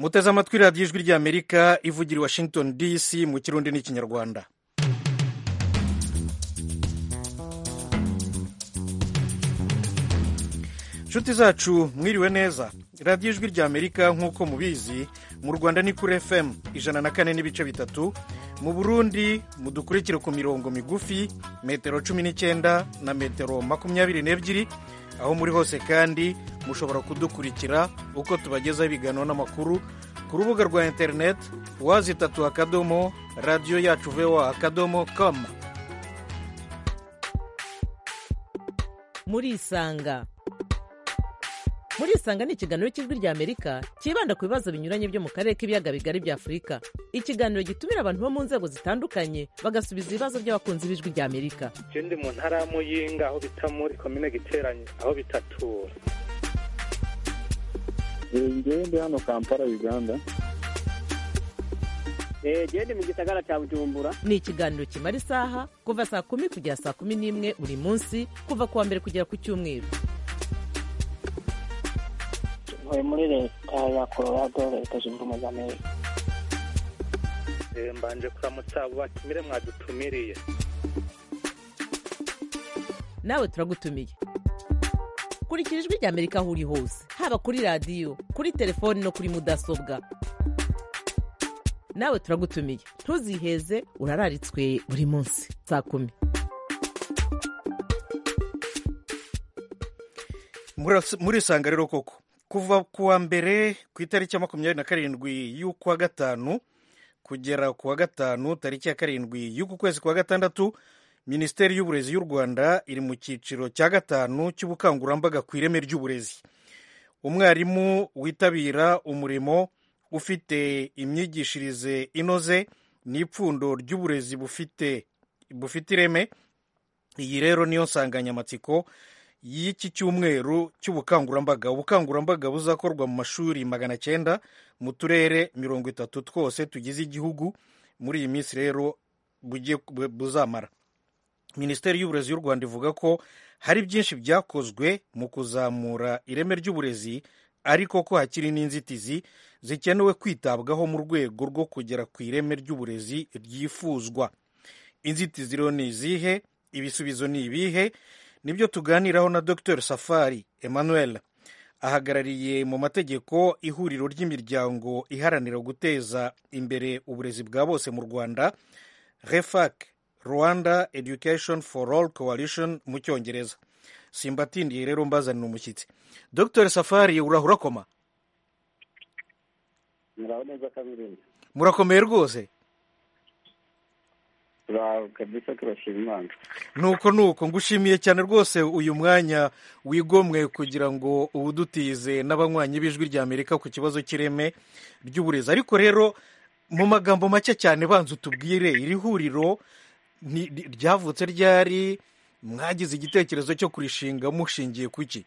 muteze amatwi radiyo ijwi ry'amerika ivugira i Washington DC mu kirundi n'ikinyarwanda. inshuti zacu mwiriwe neza. radiyo ijwi ry'amerika nk'uko mubizi mu Rwanda ni kuri FM 104.3, mu Burundi mudukurikire ku mirongo migufi metero 19 na metero 22, aho muri hose kandi mushobora kudukurikira uko tubagezaho ibiganiro n'amakuru ku rubuga rwa internet wazitatu radio yacu voa.com. Murisanga ni ikiganiro cy'ijwi ry'Amerika kibanda ku bibazo binyuranye byo mu karere k'ibiyaga bigari bya Afurika. Ikiganiro gitumira abantu bo mu nzego zitandukanye bagasubiza ibibazo by'abakunzi b'ijwi ry'Amerika. Je ndi mu ntara ya Muyinga aho bita muri komine Giteranyi aho bitatura. Ngewe ndi hano Kampala Uganda. Je ndi mu gisagara cya Bujumbura. Ni ikiganiro kimara isaha kuva saa 10 kugera saa 11 buri munsi kuva kuwa mbere kugera ku cyumweru. Muri leta ya Colorado leta zunze ubumwe za Amerika. Mbanje kuramutsa abo batumire mwadutumiriye. Nawe turagutumiye. Kurikira ijwi ry'Amerika aho uri hose, haba kuri radiyo, kuri telefoni no kuri mudasobwa. Nawe turagutumiye, ntuziheze, urararitswe buri munsi saa 10. Murisanga rero koko kuva kuwa mbere ku itariki ya 27 y'ukwa gatanu kugera kuwa gatanu tariki ya 7 y'uku kwezi kwa gatandatu, Minisiteri y'Uburezi y'u Rwanda iri mu cyiciro cya gatanu cy'ubukangurambaga ku ireme ry'uburezi. Umwarimu witabira umurimo ufite imyigishirize inoze n'ipfundo ry'uburezi bufite ireme. Iyi rero niyo nsanganyamatsiko y'iki cyumweru cy'ubukangurambaga. Ubukangurambaga buzakorwa mu mashuri 900 mu turere 30 twose tugize igihugu muri iyi minsi rero buzamara. Minisiteri y'Uburezi y'u Rwanda ivuga ko hari byinshi byakozwe mu kuzamura ireme ry'uburezi, ariko ko hakiri n'inzitizi zikenewe kwitabwaho mu rwego rwo kugera ku ireme ry'uburezi ryifuzwa. Inzitizi rero ni izihe? Ibisubizo ni ibihe? Nibyo tuganiraho na Dr Safari Emmanuel, ahagarariye mu mategeko ihuriro ry'imiryango iharanira guteza imbere uburezi bwa bose mu Rwanda, REFAC, Rwanda Education for All Coalition mu Cyongereza. Simbatindiye rero mbazanira umushyitsi. Dr Safari, urakoma? Muraho neza kabiri. Murakomeye rwose? Kabisa turashima Imana. Nuko ngushimiye cyane rwose uyu mwanya wigomwe kugira ngo ubudutize n'abanywanyi b'ijwi ry'Amerika ku kibazo cy'ireme ry'uburezi. Ariko rero mu magambo make cyane banza utubwire iri huriro ryavutse ryari, mwagize igitekerezo cyo kurishinga mushingiye kuki?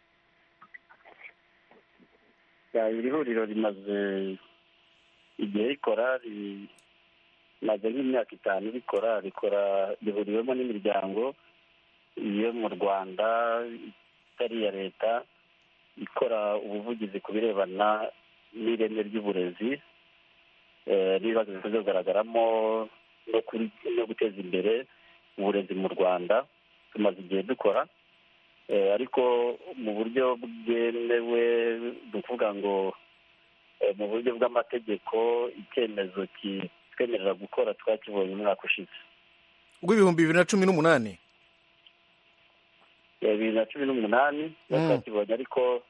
Iri huriro rimaze igihe rikora, maze nk'imyaka 5 rikora rihuriwemo n'imiryango yo mu Rwanda itari iya leta ikora ubuvugizi ku birebana n'ireme ry'uburezi, n'ibibazo bikunze kugaragaramo no guteza imbere uburezi mu Rwanda. Tumaze igihe dukora, ariko mu buryo bwemewe, dukuvuga ngo mu buryo bw'amategeko, icyemezo twemerera gukora twakibonye umwaka ushize w'ibihumbi 2018. 2018 twakibonye, ariko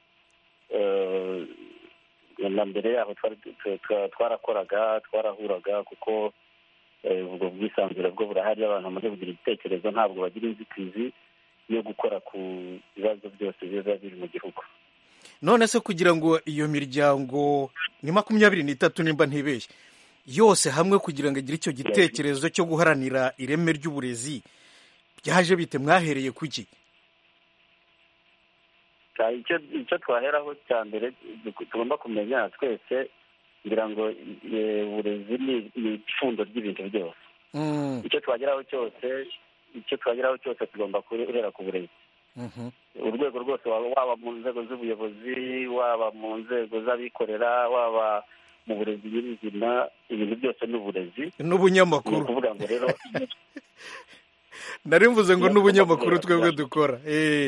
na mbere yaho twarakoraga, twarahuraga, kuko ubwo bwisanzure bwo burahari, abantu bamaze kugira igitekerezo ntabwo bagira inzitizi yo gukora ku bibazo byose biba biri mu gihugu. None se kugira ngo iyo miryango ni 23 nimba ntibeshye yose hamwe kugira ngo agire icyo gitekerezo cyo guharanira ireme ry'uburezi, byaje bite? Mwahereye kuki? Icyo twaheraho cya mbere tugomba kumenya twese, ngira ngo uburezi ni ipfundo ry'ibintu byose. Icyo twageraho cyose tugomba guhera ku burezi. urwego rwose waba mu nzego z'ubuyobozi, waba mu nzego z'abikorera, waba mu burezi nyirizina, ibintu byose ni uburezi n'ubunyamakuru. ni ukuvuga ngo rero nari mvuze ngo n'ubunyamakuru twebwe dukora.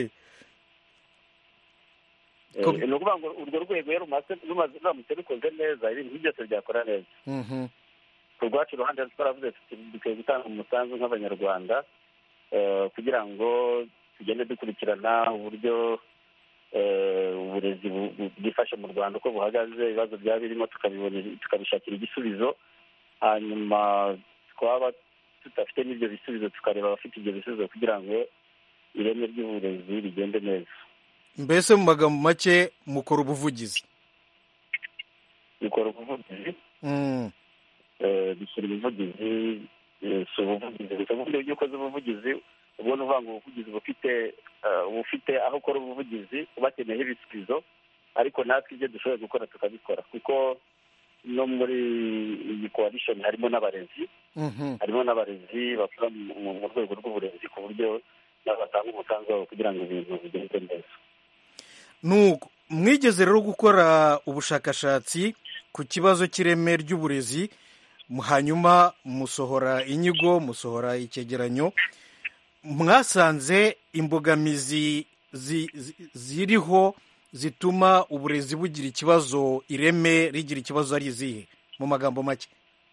ni ukuvuga ngo urwo rwego iyo ruramutse rukoze neza ibintu byose byakora neza. ku rwacu ruhande twaravuze tuti dukwiye gutanga umusanzu nk'abanyarwanda kugira ngo tugende dukurikirana uburyo uburezi bwifashe mu Rwanda uko buhagaze, ibibazo byaba birimo tukabishakira igisubizo, hanyuma twaba tudafite n'ibyo bisubizo tukareba abafite ibyo bisubizo kugira ngo ireme ry'uburezi rigende neza. Mbese mu magambo make mukora ubuvugizi. dukora ubuvugizi dushyira ubuvugizi, si ubuvugizi gusa. mu buryo ukoze ubuvugizi ubwo ni uvuga ngo ubuvugizi bufite aho ukora ubuvugizi ubakeneyeho ibisubizo, ariko natwe ibyo dushoboye gukora tukabikora, kuko no muri iyi coalition harimo n'abarezi bakora mu rwego rw'uburezi, ku buryo nabo batanga umusanzu wabo kugira ngo ibintu bigende neza. Nuko mwigeze rero gukora ubushakashatsi ku kibazo cy'ireme ry'uburezi, hanyuma musohora inyigo, musohora icyegeranyo, mwasanze imbogamizi ziriho zituma uburezi bugira ikibazo, ireme rigira ikibazo ari izihe mu magambo make?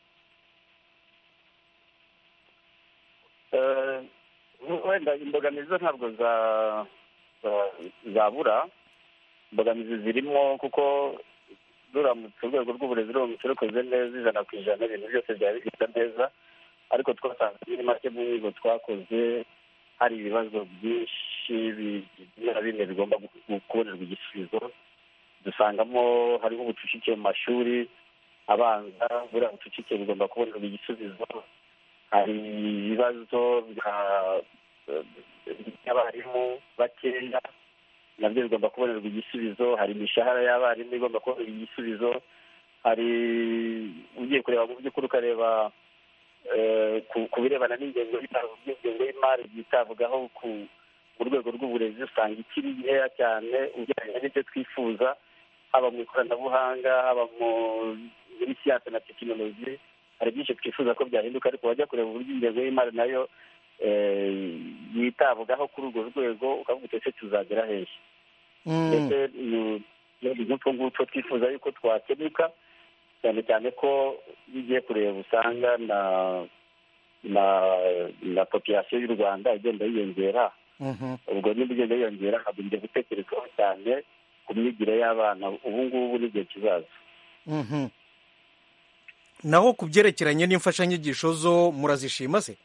Wenda imbogamizi ntabwo zabura. Imbogamizi zirimo kuko ruramutse urwego rw'uburezi ruramutse rukoze neza 100% ibintu byose byari bigenda neza, ariko twasanze muri make mu nyigo twakoze hari ibibazo byinshi bimwe bigomba kubonerwa igisubizo. Dusangamo hariho ubucucike mu mashuri abanza, buriya bucucike bugomba kubonerwa igisubizo. Hari ibibazo by'abarimu bakeya, nabyo bigomba kubonerwa igisubizo. Hari imishahara y'abarimu igomba kubonerwa igisubizo. Hari ugiye kureba mu by'ukuri ukareba ku birebana n'ingengo y'imari byitabwaho ku rwego rw'uburezi, usanga ikiri nkeya cyane ugereranyije n'ibyo twifuza, haba mu ikoranabuhanga, haba muri siyansi na tekinoloji. Hari byinshi twifuza ko byahinduka, ariko wajya kureba uburyo ingengo y'imari nayo yitabwaho kuri urwo rwego ukavuga ese tuzagera hehe. ndetse n'utwo ngutwo twifuza yuko twakemuka, cyane cyane ko iyo ugiye kureba usanga na population y'u Rwanda igenda yiyongera. ubwo niba igenda yiyongera hagombye gutekerezwaho cyane ku myigire y'abana ubu ngubu n'igihe kizaza. Naho ku byerekeranye n'imfashanyigisho zo murazishima se?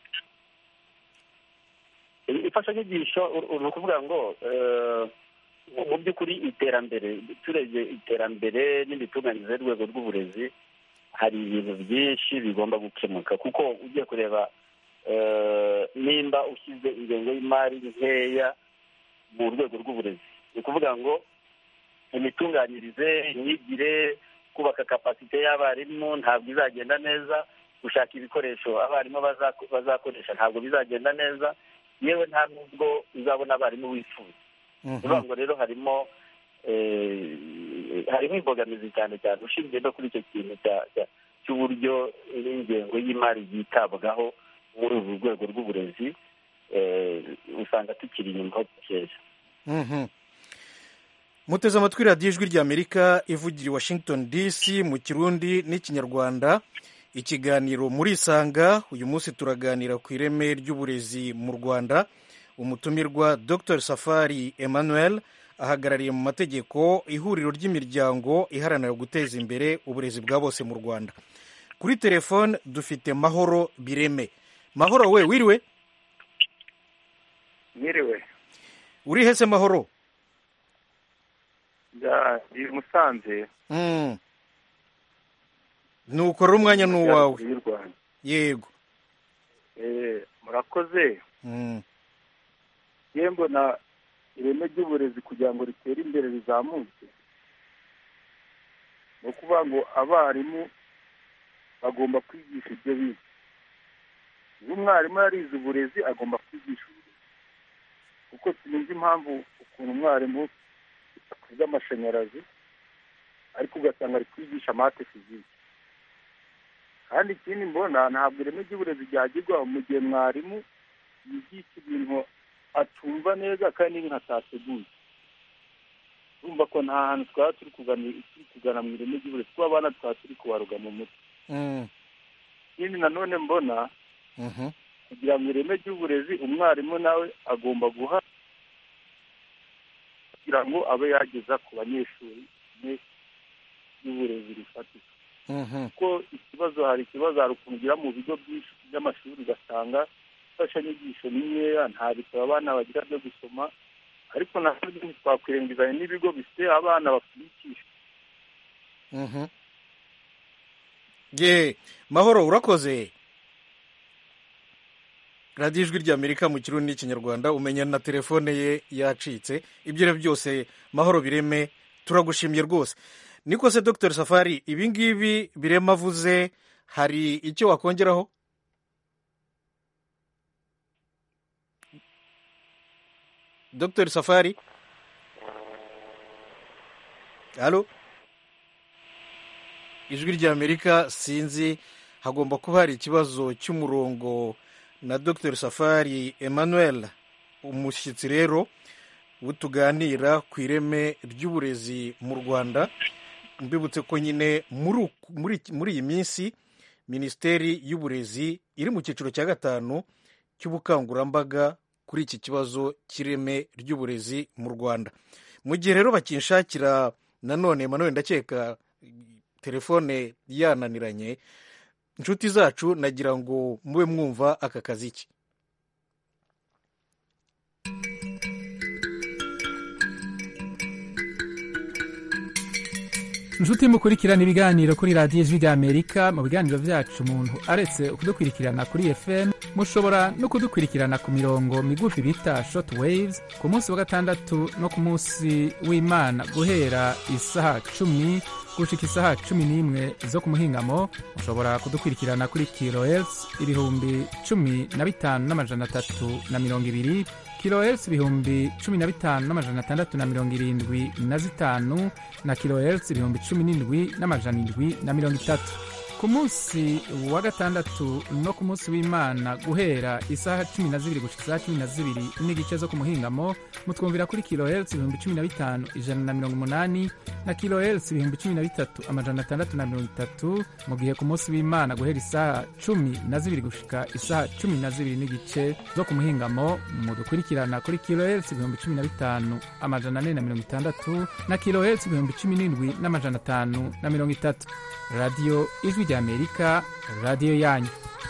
Imfashanyigisho ni ukuvuga ngo mu by'ukuri iterambere, turebye iterambere n'imitunganyirize y'urwego rw'uburezi, hari ibintu byinshi bigomba gukemuka, kuko ugiye kureba nimba ushyize ingengo y'imari nkeya mu rwego rw'uburezi, ni ukuvuga ngo imitunganyirize, imyigire, kubaka kapasite y'abarimu ntabwo izagenda neza, gushaka ibikoresho abarimu bazakoresha ntabwo bizagenda neza, yewe nta nubwo uzabona abarimu wifuza. Ni ukuvuga ngo rero harimo imbogamizi cyane cyane ushingiye no kuri icyo kintu cy'uburyo n'ingengo y'imari yitabwaho muri uru rwego rw'uburezi, usanga tukiri inyuma ho dukeya. Muteze amatwi radiyo ijwi ry'Amerika ivugira i Washington DC mu Kirundi n'Ikinyarwanda. Ikiganiro murisanga, uyu munsi turaganira ku ireme ry'uburezi mu Rwanda. Umutumirwa Dr Safari Emmanuel ahagarariye mu mategeko ihuriro ry'imiryango iharanira guteza imbere uburezi bwa bose mu Rwanda. Kuri telefone dufite Mahoro Bireme. Mahoro, we wiriwe? Mwiriwe. Uri hese Mahoro? Ndi Musanze. Nuko rero umwanya ni uwawe. Yego. Murakoze. Mbona ireme ry'uburezi kugira ngo ritere imbere rizamuke, ni ukuvuga ngo abarimu bagomba kwigisha ibyo bize. Iyo umwarimu yarize uburezi agomba kwigisha uburezi, kuko sinzi impamvu ukuntu umwarimu akuze amashanyarazi ariko ugasanga ari kwigisha mate fiziki. kandi ikindi mbona ntabwo ireme ry'uburezi ryagirwa mu gihe mwarimu yigisha ibintu atumva neza kandi n'ibintu atateguye. urumva ko nta hantu twaba turi kugana mu ireme ry'uburezi kuko abana twaba turi kubaruga mu mutwe. ikindi nanone mbona kugira ngo ireme ry'uburezi umwarimu nawe agomba guha kugira ngo abe yageza ku banyeshuri y'uburezi rifatika. kuko hari ikibazo hari ukuntu ugira mu bigo byinshi by'amashuri ugasanga imfashanyigisho ni nkeya, nta bitabo abana bagira byo gusoma, ariko natwe ntitwakwirengizanya n'ibigo bifite abana bakurikisha. Mahoro urakoze. radiyo ijwi ry'Amerika mu kirundi n'ikinyarwanda, umenya na telefone ye yacitse. ibyo byose Mahoro Bireme turagushimye rwose. niko se Dr Safari, ibi ngibi Bireme avuze hari icyo wakongeraho? Dr Safari, halo? ijwi ry'Amerika sinzi, hagomba kuba hari ikibazo cy'umurongo na Dr Safari Emmanuel, umushyitsi rero tuganira ku ireme ry'uburezi mu Rwanda. mbibutse ko nyine muri iyi minsi Minisiteri y'Uburezi iri mu cyiciro cya 5 cy'ubukangurambaga kuri iki kibazo cy'ireme ry'uburezi mu Rwanda. mu gihe rero bakinshakira nanone Emmanuel, ndakeka telefone yananiranye, inshuti zacu nagira ngo mube mwumva aka kazi ki. inshuti mukurikirana ibiganiro kuri radiyo ijwi ry'Amerika. mu biganiro byacu umuntu aretse kudukurikirana kuri FM, mushobora no kudukurikirana ku mirongo migufi bita short waves ku munsi wa gatandatu no ku munsi w'Imana guhera isaha 10 gushika isaha 11 zo ku muhingamo. mushobora kudukurikirana kuri kilohertz 15,320 kilohertz 15,675 na kilohertz 17,730. ku munsi wa gatandatu no ku munsi w'Imana guhera isaha 12 gushika isaha 12 n'igice zo ku muhingamo, mutwumvira kuri kilohertz 15,180 na kilohertz 13,630. mu gihe ku munsi w'Imana guhera isaha 12 gushika isaha 12 n'igice zo ku muhingamo, mudukurikirana kuri kilohertz 15,460 na kilohertz 17,530. radiyo ijwi ry'Amerika, radiyo yanyu.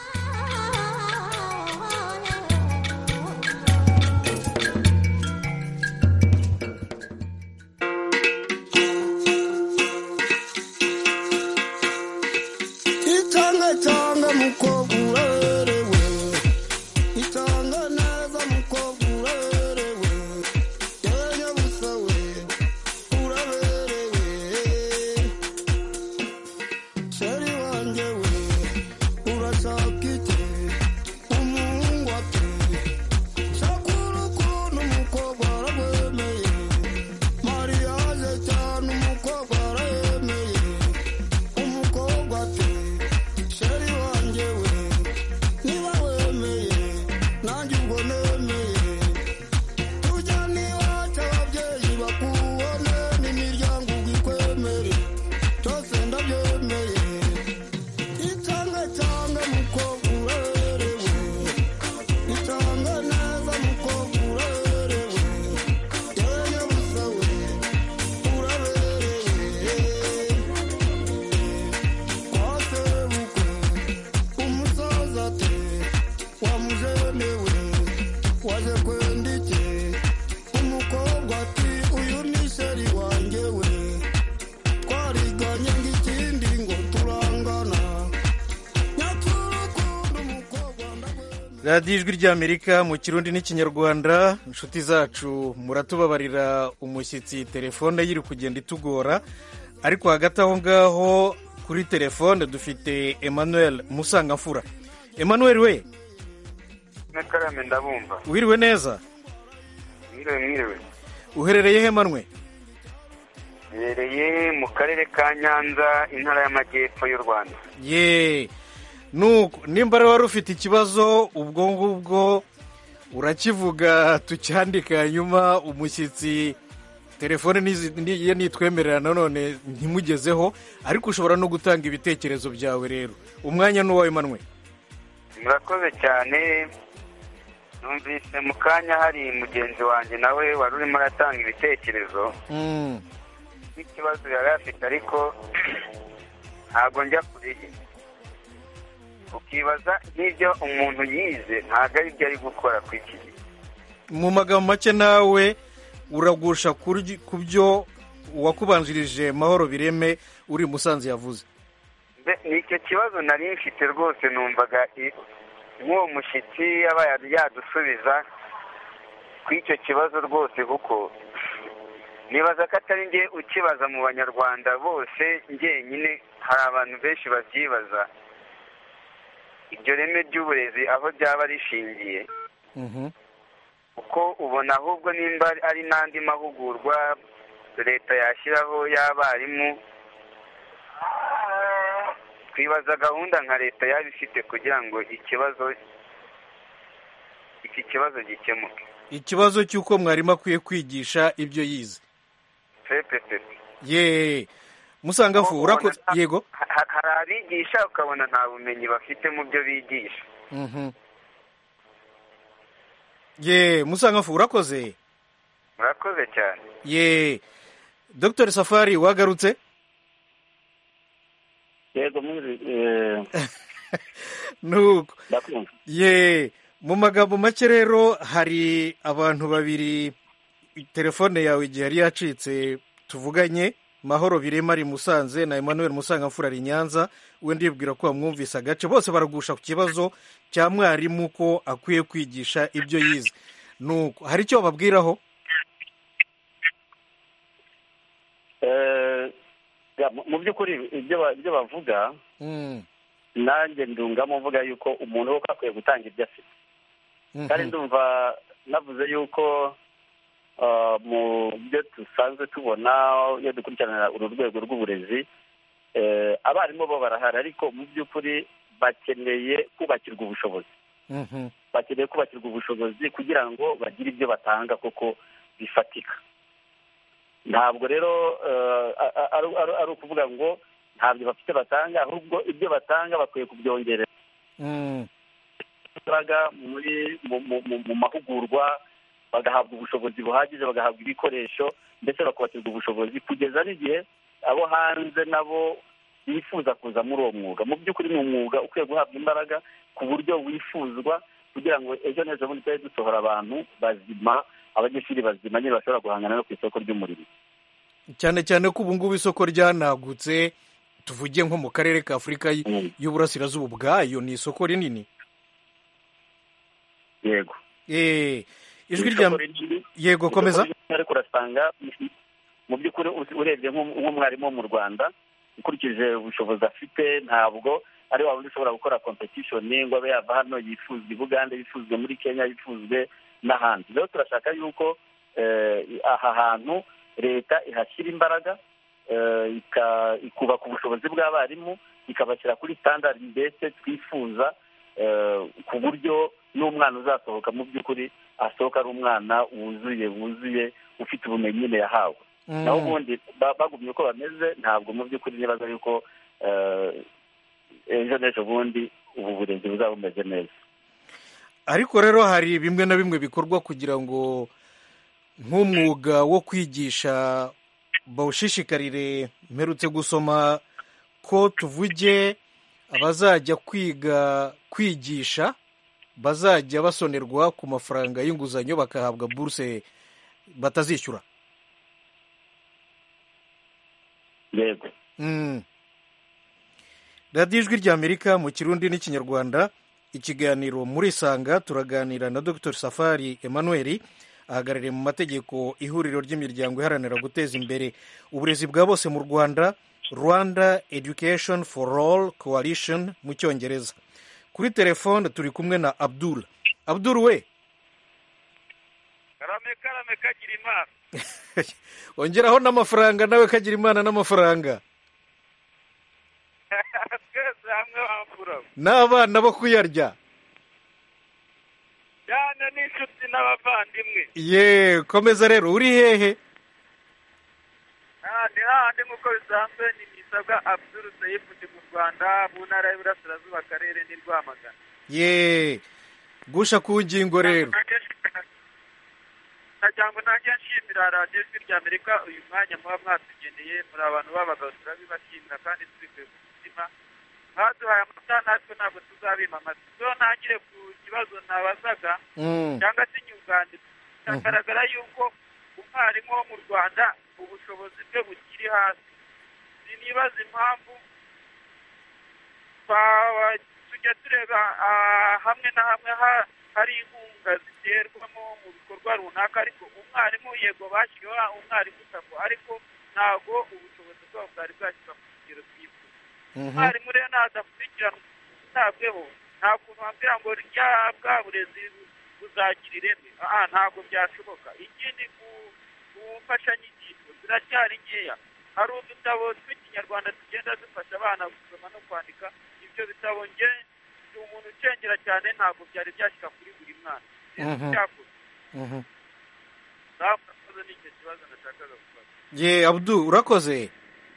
itanga cyanga mukobwa urerewe, itanga neza mukobwa urerewe, yenya busa we uraberewe, sheri wanjye we urashaka iki umuhungu ati shakura ukuntu umukobwa arabemeye, mariage cyane umukobwa aremeye, umukobwa ati sheri wanjye we niba wemeye nanjye ubwo nemeye, tujyane iwacu ababyeyi bakubone n'imiryango ugikwemere, byose ndabyemeye. itanga cyanga mukobwa urerewe, itanga neza mukobwa urerewe, yenya busa we uraberewe, kwa sebukwe umusaza ati wamujenewe waje kwenda iki, umukobwa ati uyu ni sheri wanjye we, twariganye ng'ikindi ngo turangana, nyakurukundo umukobwa ndagwemeye. radiyo ijwi ry'Amerika mu kirundi n'ikinyarwanda. inshuti zacu muratubabarira, umushyitsi telefone yiri kugenda itugora, ariko hagati aho ngaho kuri telefone dufite Emmanuel Musangamfura. Emmanuel we, Nakarame ndabumva. wiriwe neza? mwiriwe. uherereye he manwe? Mbereye mu karere ka Nyanza, intara y'Amajyepfo y'u Rwanda. Ye nuko nimba rero wari ufite ikibazo ubwo ngubwo urakivuga tucyandika, hanyuma umushyitsi telefone ye nitwemerera nanone ntimugezeho, ariko ushobora no gutanga ibitekerezo byawe. Rero umwanya ni uwawe manwe. Murakoze cyane. Numvise mu kanya hari mugenzi wanjye nawe wari urimo aratanga ibitekerezo n'ikibazo yari afite, ariko ntabwo njya kure ye. Ukibaza n'ibyo umuntu yize ntabwo ari byo ari gukora ku iki gihe. Mu magambo make nawe uragusha ku byo uwakubanjirije Mahoro Bireme uri Musanze yavuze. Ni icyo kibazo nari mfite rwose, numvaga nk'uwo mushyitsi aba yadusubiza ku icyo kibazo rwose, kuko nibaza ko atari njye ukibaza mu banyarwanda bose njyenyine, hari abantu benshi babyibaza iryo reme ry'uburezi aho ryaba rishingiye. Kuko ubona ahubwo nimba ari n'andi mahugurwa leta yashyiraho y'abarimu, twibaza gahunda nka leta yaba ifite kugira ngo iki kibazo gikemuke. Ikibazo cy'uko mwarimu akwiye kwigisha ibyo yize. Ye Musangafu urakoze. Yego, hari abigisha ukabona nta bumenyi bafite mu byo bigisha. Ye Musangafu urakoze. Murakoze cyane. Ye Dr. Safari wagarutse? Yego nuko ye mu magambo make rero hari abantu babiri telefone yawe igihe yari yacitse tuvuganye, Mahoro Birema ari Musanze na Emmanuel Musangamfura ari Nyanza. We ndibwira ko bamwumvise agace, bose baragusha ku kibazo cya mwarimu ko akwiye kwigisha ibyo yize. Nuko hari icyo bababwiraho? Mu by'ukuri ibyo bavuga nanjye ndungamo mvuga yuko umuntu wese akwiye gutanga ibyo afite, kandi ndumva navuze yuko mu byo dusanzwe tubona iyo dukurikirana uru rwego rw'uburezi, abarimu bo barahari, ariko mu by'ukuri bakeneye kubakirwa ubushobozi. Bakeneye kubakirwa ubushobozi kugira ngo bagire ibyo batanga koko bifatika. Ntabwo rero ari ukuvuga ngo ntabyo bafite batanga, ahubwo ibyo batanga bakwiye kubyongerera imbaraga mu mahugurwa, bagahabwa ubushobozi buhagije, bagahabwa ibikoresho, ndetse bakubakirwa ubushobozi kugeza n'igihe abo hanze nabo bifuza kuza muri uwo mwuga. Mu by'ukuri ni umwuga ukwiye guhabwa imbaraga ku buryo wifuzwa, kugira ngo ejo neza bundi tujye dusohora abantu bazima, abanyeshuri bazima nyine bashobora guhangana no ku isoko ry'umurimo. Cyane cyane ko ubu ngubu isoko ryanagutse, tuvuge nko mu karere ka Afurika y'Uburasirazuba ubwayo ni isoko rinini. Yego. Ijwi rya yego komeza. Ariko urasanga mu by'ukuri urebye nk'umwarimu wo mu Rwanda, ukurikije ubushobozi afite, ntabwo ari wa wundi ushobora gukora competition ngo abe yava hano yifuzwe i Bugande, yifuzwe muri Kenya, yifuzwe n'ahandi. Rero turashaka yuko aha hantu leta ihashyira imbaraga, ikubaka ubushobozi bw'abarimu, ikabashyira kuri standard mbese twifuza, ku buryo n'umwana uzasohoka mu by'ukuri asohoka ari umwana wuzuye ufite ubumenyi nyine yahawe. naho ubundi bagumye uko bameze, ntabwo mu by'ukuri nibaza yuko ejo n'ejo bundi ubu burezi buzaba bumeze neza. Ariko rero hari bimwe na bimwe bikorwa kugira ngo nk'umwuga wo kwigisha bawushishikarire. Mperutse gusoma ko tuvuge abazajya kwigisha bazajya basonerwa ku mafaranga y'inguzanyo, bakahabwa buruse batazishyura. Yego. radiyo ijwi ry'Amerika mu Kirundi n'Ikinyarwanda, ikiganiro muri Sanga. Turaganira na Dr. Safari Emmanuel, ahagarariye mu mategeko ihuriro ry'imiryango iharanira guteza imbere uburezi bwa bose mu Rwanda, Rwanda Education for All Coalition mu Cyongereza. Kuri telefone turi kumwe na Abdul we. karame kagira imana. ongeraho n'amafaranga nawe kagira imana n'amafaranga Twese hamwe wamfura. n'abana bo kuyarya Cyane n'inshuti n'abavandimwe. ye komeza rero uri hehe Ni hahandi nk'uko bisanzwe ni Misabwa Abdul Saif ndi mu Rwanda mu ntara y'Iburasirazuba akarere ni Rwamagana. ye gusha ku ngingo rero nagira ngo nanjye nshimira radiyo ijwi ry'Amerika uyu mwanya muba mwatugeneye muri abantu b'abagabo turabibashimira kandi tubikuye ku mutima mwaduhaye amata natwe ntabwo tuzabima amata so ntangire ku kibazo nabazaga cyangwa se inyunganizi biragaragara yuko umwarimu wo mu Rwanda ubushobozi bwe bukiri hasi sinibaza impamvu tujya tureba hamwe na hamwe hari inkunga ziterwamo mu bikorwa runaka ariko umwarimu yego bashyiriweho umwarimu usako ariko ntabwo ubushobozi bwabo bwari bwashyirwa ku kigero twifuza umwarimu rero nadakurikirana utabweho nta kuntu wambwira ngo bwa burezi buzagira ireme ntabwo byashoboka ikindi ku mfashanyigisho ziracyari nkeya hari udutabo tw'ikinyarwanda tugenda dufasha abana gusoma no kwandika ibyo bitabo nge ni umuntu ucengera cyane ntabwo byari byashyika kuri buri mwana urakoze n'icyo kibazo nashakaga kubaza ye Abdu urakoze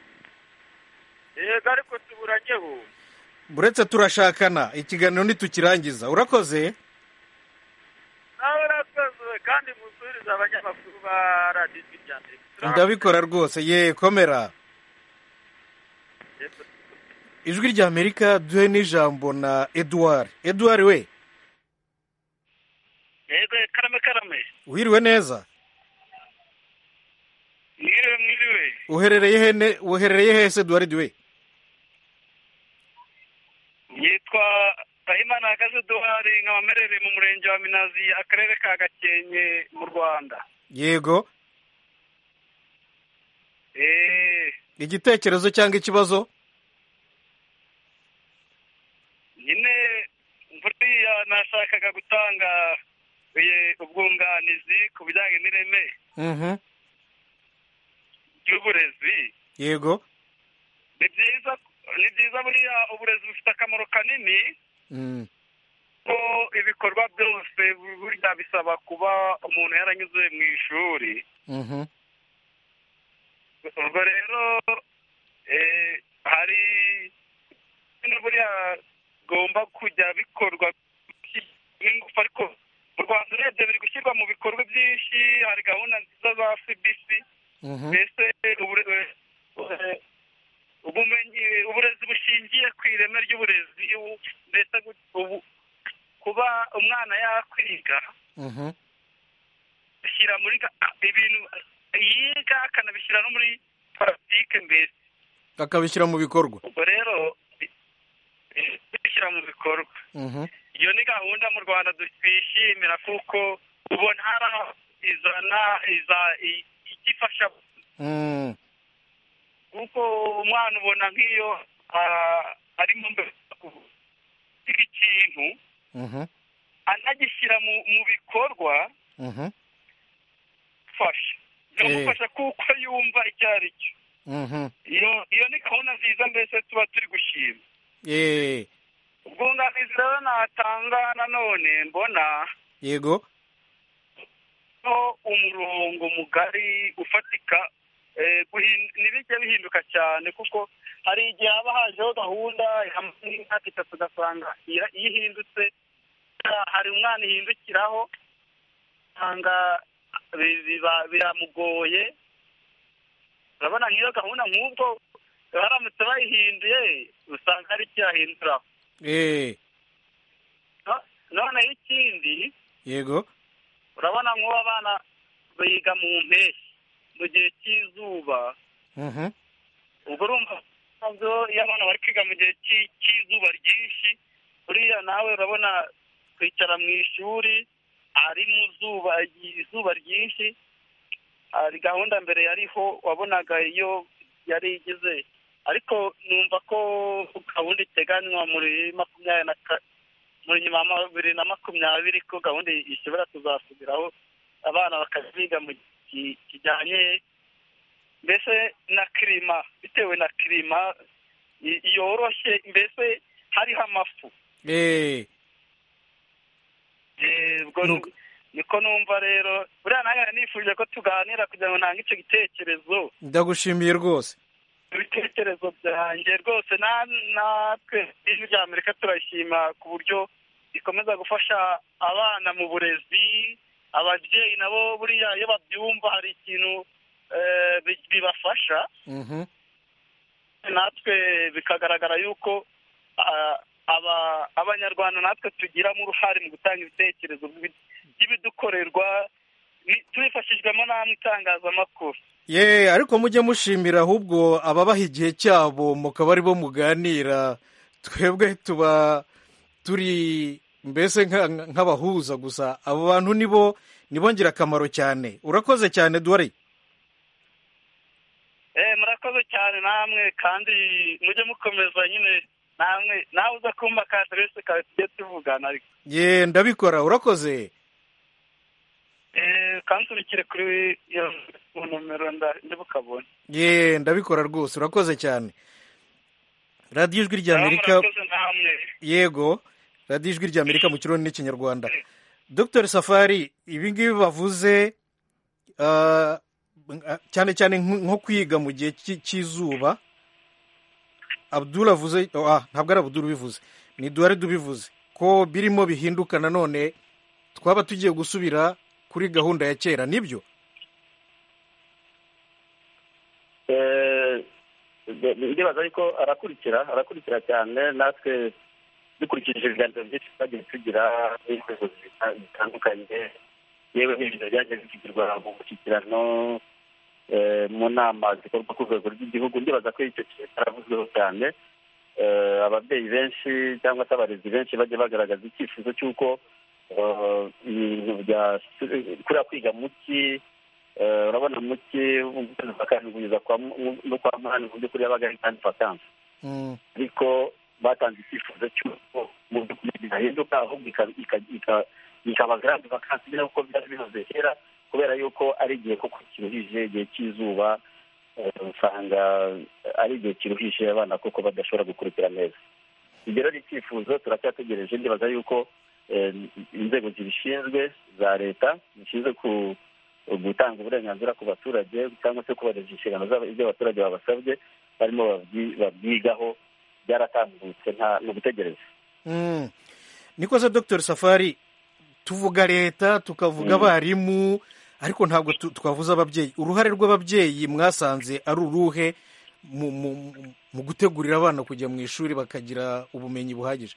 yego ariko tuburanyeho buretse turashakana ikiganiro ntitukirangiza urakoze nawe urakoze kandi musubirize abanyamakuru ba radiyo ijwi ry'Amerika ndabikora rwose ye komera ijwi ry'Amerika duhe n'ijambo na Edouard we yego karame uhiriwe neza mwiriwe uherereye he se Edouard we yitwa Rahimana Hagaze Edouard nkaba mperereye mu murenge wa Minazi akarere ka Gakenke mu Rwanda yego igitekerezo cyangwa ikibazo nyine buriya nashakaga gutanga ubwunganizi ku bijyanye n'ireme ry'uburezi yego ni byiza buriya uburezi bufite akamaro kanini ko ibikorwa byose burya bisaba kuba umuntu yaranyuze mu ishuri ubwo rero hari buriya bigomba kujya bikorwa n'ingufu ariko mu Rwanda urebye biri gushyirwa mu bikorwa byinshi hari gahunda nziza za CBC mbese ubumenyi uburezi bushingiye ku ireme ry'uburezi mbese kuba umwana yakwiga bishyira muri ibintu yiga akanabishyira no muri politike mbese akabishyira mu bikorwa ubwo rero bishyira mu bikorwa iyo ni gahunda mu Rwanda twishimira kuko ubona hari aho igifasha kuko umwana ubona nk'iyo ari mu ikintu anagishyira mu bikorwa fasha biramufasha kuko yumva icyo ari cyo iyo ni gahunda nziza mbese tuba turi gushima ubwunganizi rero natanga nanone mbona yego umurongo mugari ufatika ntibijya bihinduka cyane kuko hari igihe haba hajeho gahunda y'imyaka itatu ugasanga iyo ihindutse hari umwana ihindukiraho usanga biramugoye urabona nk'iyo gahunda nk'ubwo baramutse bayihinduye usanga hari icyo yahinduraho noneho ikindi yego urabona nk'uwo abana biga mu mpeshyi mu gihe cy'izuba ubwo urumva iyo abana bari kwiga mu gihe cy'izuba ryinshi buriya nawe urabona kwicara mu ishuri ari mu izuba ryinshi hari gahunda mbere yariho wabonaga iyo yari igize ariko numva ko gahunda iteganywa muri 2020 ko gahunda ishobora kuzasubiraho abana bakaziga mu kijyanye mbese na kirima, bitewe na kirima yoroshye, mbese hariho amafu. Niko numva rero buriya nanjye nifuje ko tuganira kugira ngo ntange icyo gitekerezo. Ndagushimiye rwose. Ibitekerezo byanjye rwose natwe ijwi rya Amerika turashima ku buryo ikomeza gufasha abana mu burezi. Ababyeyi nabo buriya iyo babyumva hari ikintu bibafasha, natwe bikagaragara yuko abanyarwanda natwe tugiramo uruhare mu gutanga ibitekerezo by'ibidukorerwa tubifashijwemo namwe itangazamakuru. Ariko mujye mushimira ahubwo ababaha igihe cyabo mukaba ari bo muganira, twebwe tuba turi mbese nk'abahuza gusa. Abo bantu nibo ngirakamaro cyane. Urakoze cyane Duwari. Murakoze cyane namwe, kandi mujye mukomeza nyine nawe uza kumva ka aderese kawe tujye tuvugana. Ariko ndabikora. Urakoze. kansurikire kuri iyo nomero ndabukabona. Ndabikora rwose. Urakoze cyane. radiyo ijwi rya Amerika. Yego, radiyo ijwi rya Amerika mu kirundi n'ikinyarwanda. Dr Safari, ibi ngibi bavuze cyane cyane nko kwiga mu gihe cy'izuba, Abdul avuze, ntabwo ari Abdul ubivuze, ni Duwari dubivuze ko birimo bihinduka. Nanone twaba tugiye gusubira kuri gahunda ya kera, nibyo? ndibaza ariko arakurikira cyane. Natwe dukurikije ibiganiro byinshi twagiye tugira n'inzego zitandukanye, yewe n'ibintu byagiye bishyirwa mu mushyikirano mu nama zikorwa ku rwego rw'igihugu. Ndibaza ko icyo kintu cyaravuzweho cyane. Ababyeyi benshi cyangwa se abarezi benshi bajya bagaragaza icyifuzo cy'uko ibintu bya kuriya kwiga muki, urabona muki ukwezi kwa karindwi kugeza no kwa munani mu by'ukuri yabaga ari kandi vakansi, ariko batanze icyifuzo cy'uko mu by'ukuri bidahinduka ahubwo ikaba garandi vakansi nk'uko byari binoze kera, kubera yuko ari igihe koko kiruhije, igihe cy'izuba usanga ari igihe kiruhije abana kuko badashobora gukurikira neza. Ibyo rero icyifuzo turacyategereje. Ndibaza yuko inzego zibishinzwe za leta zishinzwe gutanga uburenganzira ku baturage cyangwa se kubagezaho inshingano ibyo abaturage babasabye barimo babyigaho, byaratambutse ni ugutegereza. Niko se Dr Safari, tuvuga leta tukavuga abarimu, ariko ntabwo twavuze ababyeyi. Uruhare rw'ababyeyi mwasanze ari uruhe mu gutegurira abana kujya mu ishuri bakagira ubumenyi buhagije?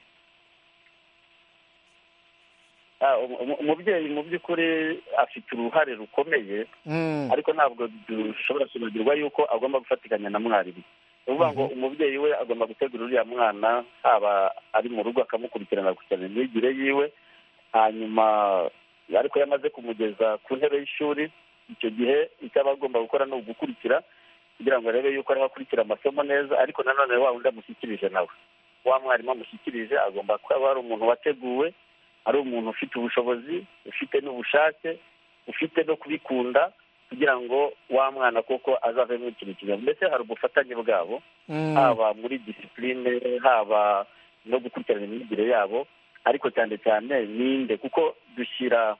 Umubyeyi mu by'ukuri afite uruhare rukomeye, ariko ntabwo dushobora kwibagirwa yuko agomba gufatikanya na mwarimu. Ni ukuvuga ngo umubyeyi we agomba gutegura uriya mwana, haba ari mu rugo akamukurikirana gukurikirana imyigire yiwe, hanyuma ariko yamaze kumugeza ku ntebe y'ishuri, icyo gihe icyo aba agomba gukora ni ugukurikira kugira ngo arebe yuko ariho akurikira amasomo neza. Ariko nanone wa wundi amushyikirije nawe, wa mwarimu amushyikirije agomba kuba ari umuntu wateguwe, ari umuntu ufite ubushobozi, ufite n'ubushake, ufite no kubikunda, kugira ngo wa mwana koko azavemo ikintu kimwe. Mbese hari ubufatanye bwabo, haba muri disipurine, haba no gukurikirana imyigire yabo, ariko cyane cyane ninde, kuko dushyira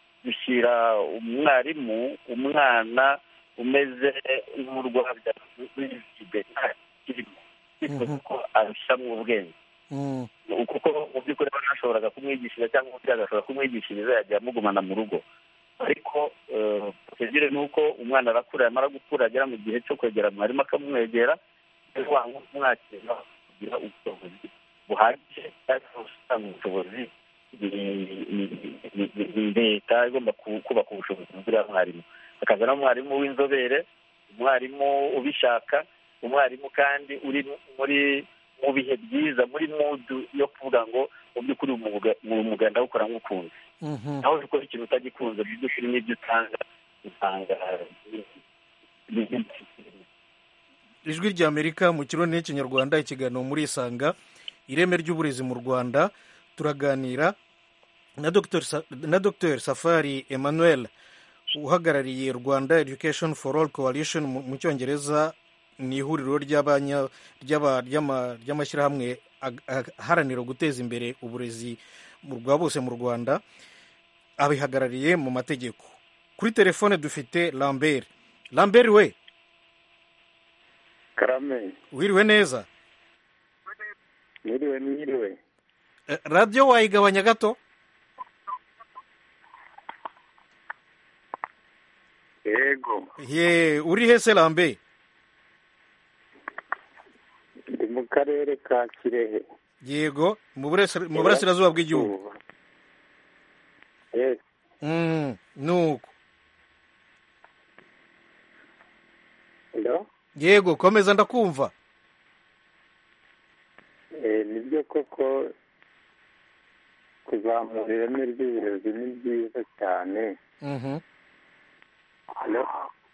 umwarimu umwana umeze nk'urwabya kirimo ko arushyiramo ubwenge, kuko mu by'ukuri bashoboraga kumwigishiriza cyangwa umubyeyi agashobora kumwigishiriza yagiye amugumana mu rugo. Ariko procedure ni uko umwana arakura, yamara gukura agera mu gihe cyo kwegera mwarimu akamwegera, mwakira kugira ubushobozi buhagije cyangwa gutanga ubushobozi. Ni leta igomba kubaka ubushobozi bw'uriya mwarimu, hakaza n'umwarimu w'inzobere, umwarimu ubishaka, umwarimu kandi uri mu bihe byiza, muri mudu yo kuvuga ngo mu by'ukuri umuganda awukora nk'ukunze. aho ukora ikintu utagikunze mu by'ukuri n'ibyo usanga ijwi rya Amerika mu kirundi n'ikinyarwanda, ikiganiro muri Isanga, ireme ry'uburezi mu Rwanda. Turaganira na Dr Safari Emmanuel uhagarariye Rwanda Education for All Coalition mu cyongereza, ni ihuriro ry'amashyirahamwe aharanira guteza imbere uburezi bwa bose mu Rwanda, abihagarariye mu mategeko. Kuri telefone dufite Lambert. Lambert we Karame, wiriwe neza? Niriwe. Radio wayigabanya gato? Yego. Uri hese Lambert? Ndi mu karere ka Kirehe. Yego, mu burasirazuba bw'igihugu. Yes. Nuko. Hello? Yego, komeza ndakumva. Nibyo koko kuzamura ireme ry'uburezi ni byiza cyane. Hello?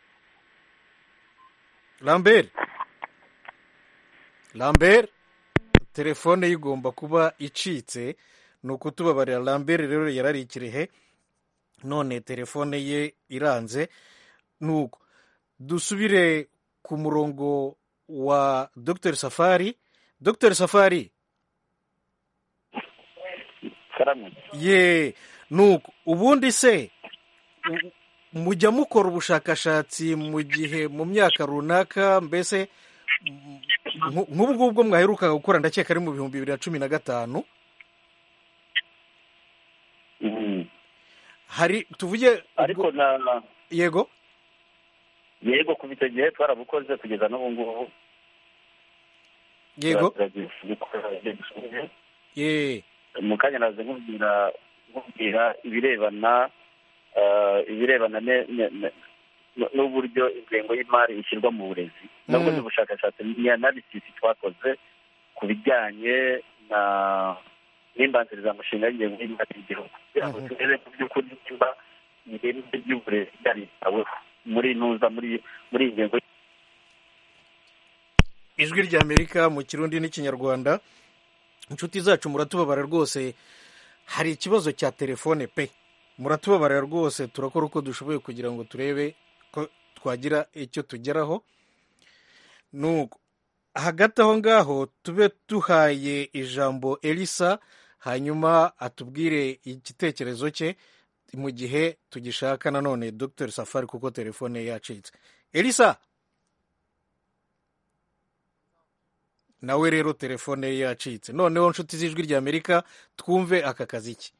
Lambert, telefone igomba kuba icitse, ni ukutubabarira. Lambert rero yarari Kirehe, none telefone ye iranze. Nuko dusubire ku murongo wa Dr. Safari. Dr. Safari. Nuko ubundi se mujya mukora ubushakashatsi mu gihe mu myaka runaka, mbese nk'ubu ngubwo mwaherukaga gukora ndakeka ari mu 2015, hari tuvuge ariko yego kuva icyo gihe twarabukoze kugeza n'ubu ngubu. Yego mu kanya naze nkubwira ibirebana n'uburyo ingengo y'imari ishyirwa mu burezi, nabwo n'ubushakashatsi n'analysis twakoze ku bijyanye n'imbanzirizamushinga y'ingengo y'imari y'igihugu, kugira ngo turebe mu by'ukuri nimba ireme ry'uburezi ryaritaweho muri ingengo. Ijwi ry'Amerika mu Kirundi n'Ikinyarwanda. Inshuti zacu muratubabara rwose, hari ikibazo cya telefone pe, muratubabarira rwose, turakora uko dushoboye kugira ngo turebe ko twagira icyo tugeraho. Nuko hagati aho ngaho tube duhaye ijambo Elisa, hanyuma atubwire igitekerezo cye mu gihe tugishaka nanone Dr. Safari kuko telefone yacitse. Elisa nawe rero telefone ye yacitse. Noneho nshuti z'Ijwi ry'Amerika, twumve aka kaziki.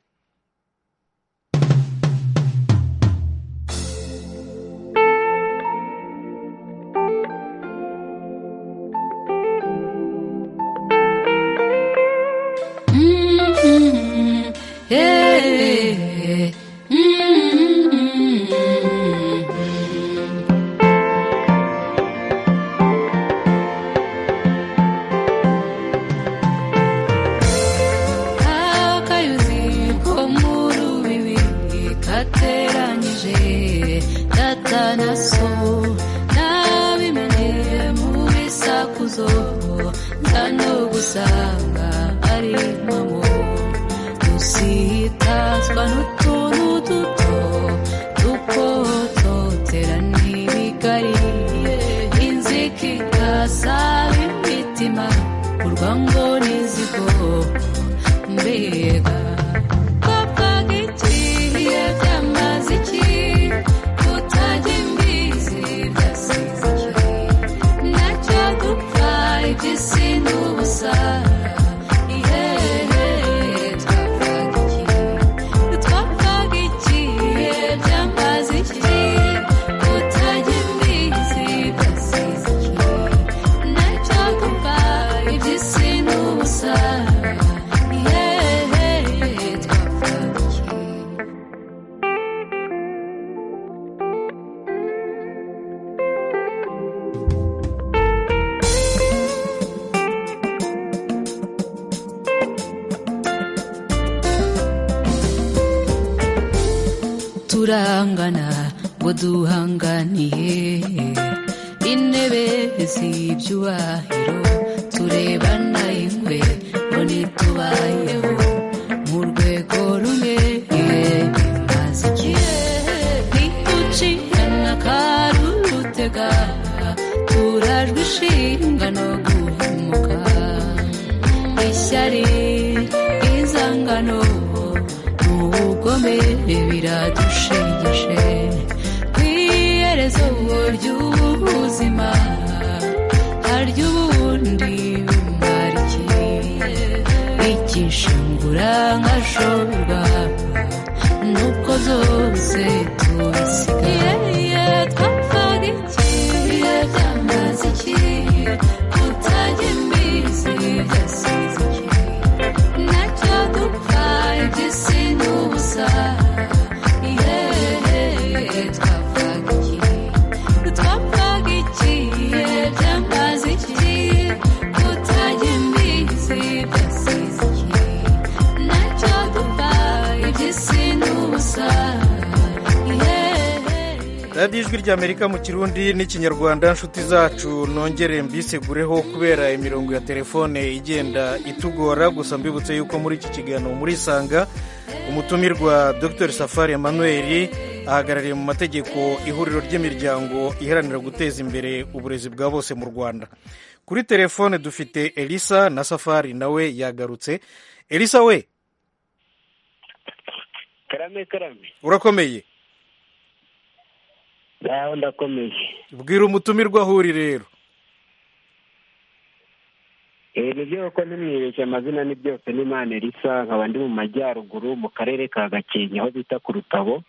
turangana ngo duhanganiye intebe z'ibyubahiro turebana ingwe ngo ntitubayeho mu rwego rumwe maze igihe turajwe ishinga no guhemuka ishyari izangano n'ubugome biradushegeshe ku iherezo ry'ubuzima harya ubundi bimarikiye ikishingura nkashorwa nuko zose tubisigaye twapfaga iki byamaze iki kutajya imbizi byasize iki nacyo dupfa iby'isi n'ubusa twapfaga iki twapfaga iki byamaze iki kutajya imbizi byasize iki nacyo dupfa iby'isi n'ubusa radiyo ijwi ry'amerika mu kirundi n'ikinyarwanda nshuti zacu nongere mbisegureho kubera imirongo ya telefone igenda itugora gusa mbibutse yuko muri iki kiganiro murisanga umutumirwa Dr Safari Emmanuel ahagarariye mu mategeko ihuriro ry'imiryango iharanira guteza imbere uburezi bwa bose mu Rwanda. Kuri telefone dufite Elisa na Safari nawe yagarutse. Elisa we karame urakomeye? naho ndakomeye. Bwira umutumirwa aho uri rero. Nibyo ko nimwibeshya amazina ni byose ni Imana Elisa, nkaba ndi mu majyaruguru mu karere ka Gakenke aho bita ku Rutabo.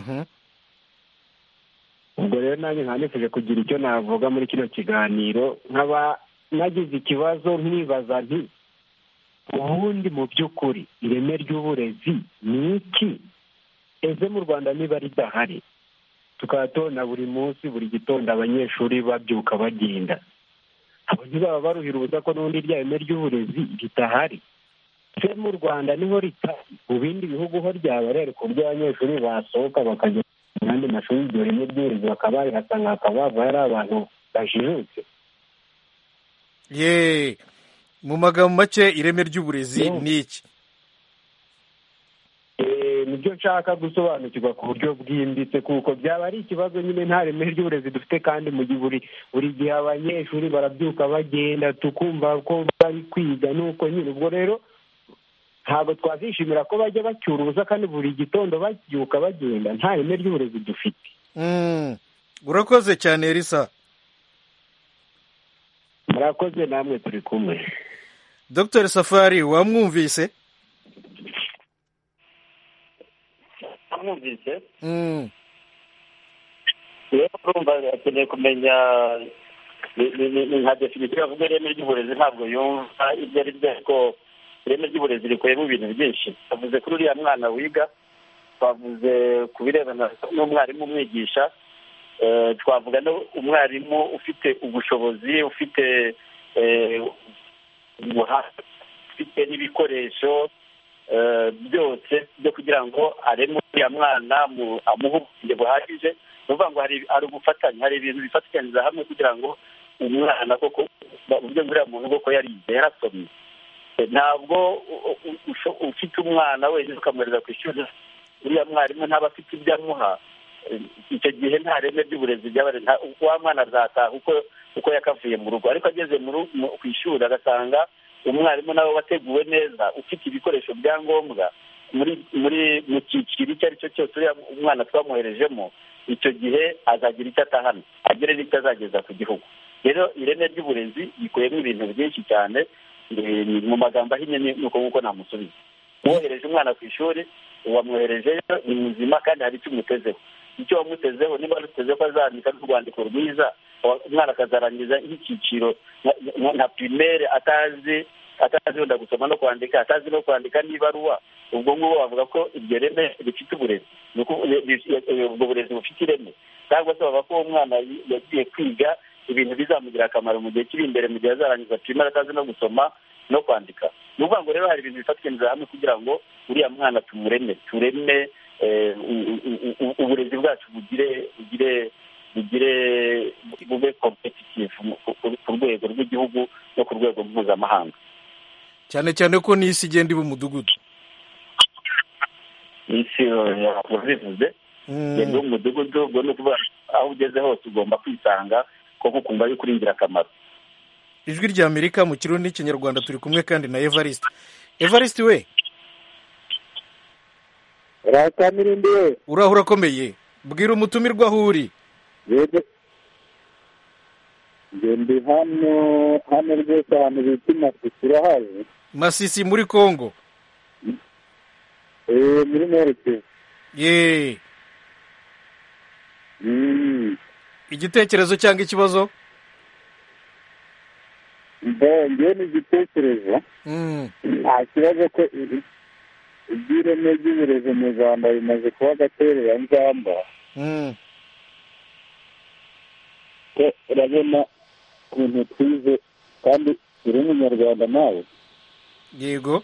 Ubwo rero nanjye nkanifuje kugira icyo navuga muri kino kiganiro, nkaba nagize ikibazo nkibaza nti ubundi mu by'ukuri ireme ry'uburezi ni iki? Ese mu Rwanda niba ridahari tukaba tubona buri munsi buri gitondo abanyeshuri babyuka bagenda, abo ntibaba baruhira ubusa ko n'ubundi rya reme ry'uburezi ritahari? Se mu Rwanda niho ritari, mu bindi bihugu ho ryaba rero ku buryo abanyeshuri basohoka bakajya mu yandi mashuri iryo reme ry'uburezi bakaba barihasanga hakaba hava hari abantu bajijutse. Ye mu magambo make ireme ry'uburezi ni iki? Nibyo nshaka gusobanukirwa ku buryo bwimbitse, kuko byaba ari ikibazo nyine nta reme ry'uburezi dufite, kandi mu gihe buri gihe abanyeshuri barabyuka bagenda tukumva ko bari kwiga nuko nyine. Ubwo rero ntabwo twazishimira ko bajya bacyura ubusa kandi buri gitondo babyuka bagenda, nta reme ry'uburezi dufite. Urakoze cyane Elisa. Murakoze namwe turi kumwe. Dr Safari wamwumvise? amwumvise rero urumva akeneye kumenya ni nka definitiyo avuga ireme ry'uburezi, ntabwo yumva ibyo ari byo, ko ireme ry'uburezi rikuyemo ibintu byinshi. twavuze kuri uriya mwana wiga, twavuze ku birebana n'umwarimu umwigisha, twavuga umwarimu ufite ubushobozi, ufite ubuhanga, ufite n'ibikoresho byose byo kugira ngo areme uriya mwana amuhe ubwenge buhagije. ni ukuvuga ngo hari ubufatanye, hari ibintu bifatikanyiriza hamwe kugira ngo umwana koko uburyo bw'uriya muntu koko yarize yarasomye. Ntabwo ufite umwana wenyine ukamwohereza ku ishuri, uriya mwarimu ntaba afite ibyo amuha, icyo gihe nta reme ry'uburezi ryaba. wa mwana azataha uko yakavuye mu rugo, ariko ageze ku ishuri agasanga umwarimu nawe wateguwe neza, ufite ibikoresho bya ngombwa mu cyiciro icyo ari cyo cyose uriya umwana twamwoherejemo, icyo gihe azagira icyo atahana, agire n'icyo azageza ku gihugu. rero ireme ry'uburezi rikuyemo ibintu byinshi cyane. Mu magambo ahinnye ni uko nguko namusubiza. wohereje umwana ku ishuri, wamwoherejeyo ni muzima kandi hari icyo umutezeho. icyo wamutezeho, niba waruteze ko azandika n'urwandiko rwiza, umwana akazarangiza nk'icyiciro nka primaire atazi wenda gusoma no kwandika, atazi no kwandika n'ibaruwa, ubwo ngubwo bavuga ko iryo reme rifite uburezi, ubwo burezi bufite ireme. cyangwa se bavuga ko uwo mwana yagiye kwiga ibintu bizamugira akamaro mu gihe kiri imbere, mu gihe azarangiza primaire atazi no gusoma no kwandika. ni ukuvuga ngo rero hari ibintu bifatikanyiriza hamwe kugira ngo uriya mwana tureme uburezi bwacu bube competitive ku rwego rw'igihugu no ku rwego mpuzamahanga, cyane cyane ko n'isi igenda iba umudugudu. isi yabivuze igenda iba umudugudu. ubwo ni ukuvuga aho ugeze hose ugomba kwisanga kuko ukumva yuko uri ingirakamaro. ijwi rya Amerika mu kirundi n'ikinyarwanda turi kumwe kandi na Evariste we Rakamirindi we uraho urakomeye, bwira umutumirwa aho uri. ndi hano rwose ahantu bita Masisi urahazi? Masisi muri Kongo? Muri Nord-Kivu. Igitekerezo cyangwa ikibazo? Njyewe ni igitekerezo. Nta kibazo ko iby'ireme ry'uburezi mu Rwanda bimaze kuba agatereranzamba. Urabona ukuntu twize kandi uri umunyarwanda nawe. Yego.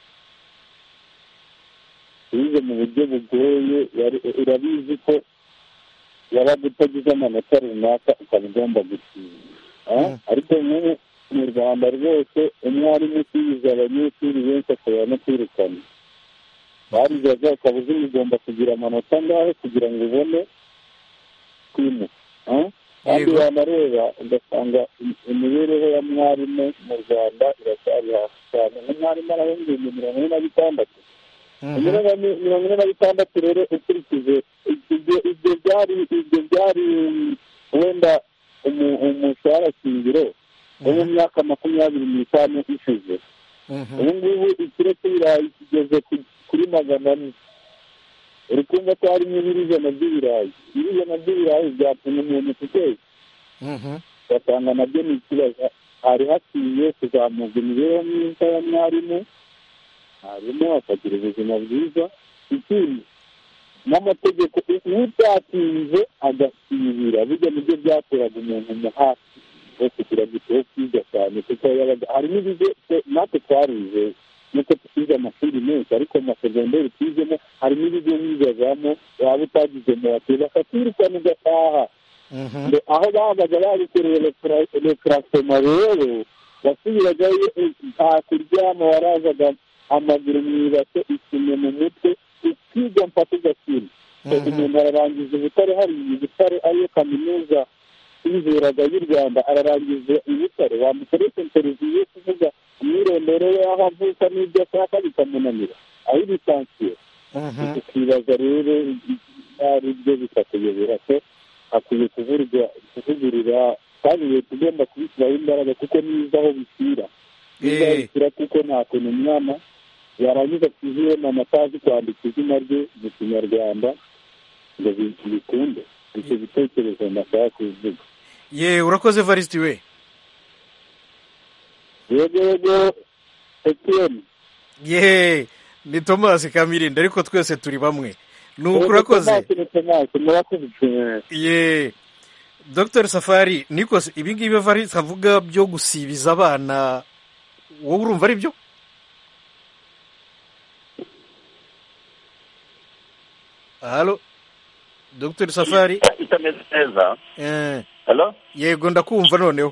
Twize mu buryo bugoye, urabizi ko wabaga utagize amanota runaka ukaba ugomba gutsinda. Ariko nk'ubu mu Rwanda rwose umwarimu utiyize abanyeshuri benshi ashobora no kwirukana. Barigaga ukaba uzi ugomba kugira amanota angahe kugira ngo ubone kwimuka. Kandi wanareba ugasanga imibereho ya mwarimu mu Rwanda iracyari hasi cyane. Umwarimu arahembwa 46. 46 rero ukurikije ibyo byari wenda umushahara shingiro wo mu myaka 25 ishize. Ubu ngubu ikiro cy'ibirayi kigeze kuri 400. uri kumva ko harimo n'ijana by'ibirayi. Ijana by'ibirayi byatuma umuntu ku kwezi ugasanga nabyo ni ikibazo. Hari hakwiye kuzamurwa imibereho myiza ya mwarimu akagira ubuzima bwiza. Ikindi n'amategeko utatinze agasibira bijya nibyo byateraga umuntu umuhati wo kugira ngo kwiga cyane, kuko hari n'ibigo natwe twarize nuko tukiga amashuri menshi, ariko mu masegonderi twizemo hari n'ibigo wigazamo waba utagizemo wateza bakakwirukana ugataha. Aho babaga babikoreye rekarasoma rero wasubiragayo nta kuryama, warazaga amaguru mu ibase, isume mu mutwe, ukiga mpaka ugakira. Umuntu ararangiza ubutare, hari ubutare ariyo kaminuza y'ibiraga y'u Rwanda, ararangiza ubutare, wamukoresha interiviyu yo kuvuga umwirondoro we aho avuka n'ibyo ashaka bikamunanira aho ibisansiye. Ukibaza rero ari byo bikakuyobera ko akwiye kuvugurura, kandi leta igomba kubishyiraho imbaraga kuko niza aho bishyira bishyira, kuko nta kuntu umwana yarangiza kuzibona amatazi kwandika izina rye mu Kinyarwanda ngo bikunde. Icyo gitekerezo ndashaka kuvuga. Urakoze Evariste we. Yego Etienne. Ni Thomas Kamirindi, ariko twese turi bamwe. Nuko urakoze. Dr. Safari Nikos, ibi ngibi Evariste avuga byo gusibiza abana, wowe urumva ari byo? Halo Dr. Safari. Itameze neza. Halo? Yego ndakumva noneho.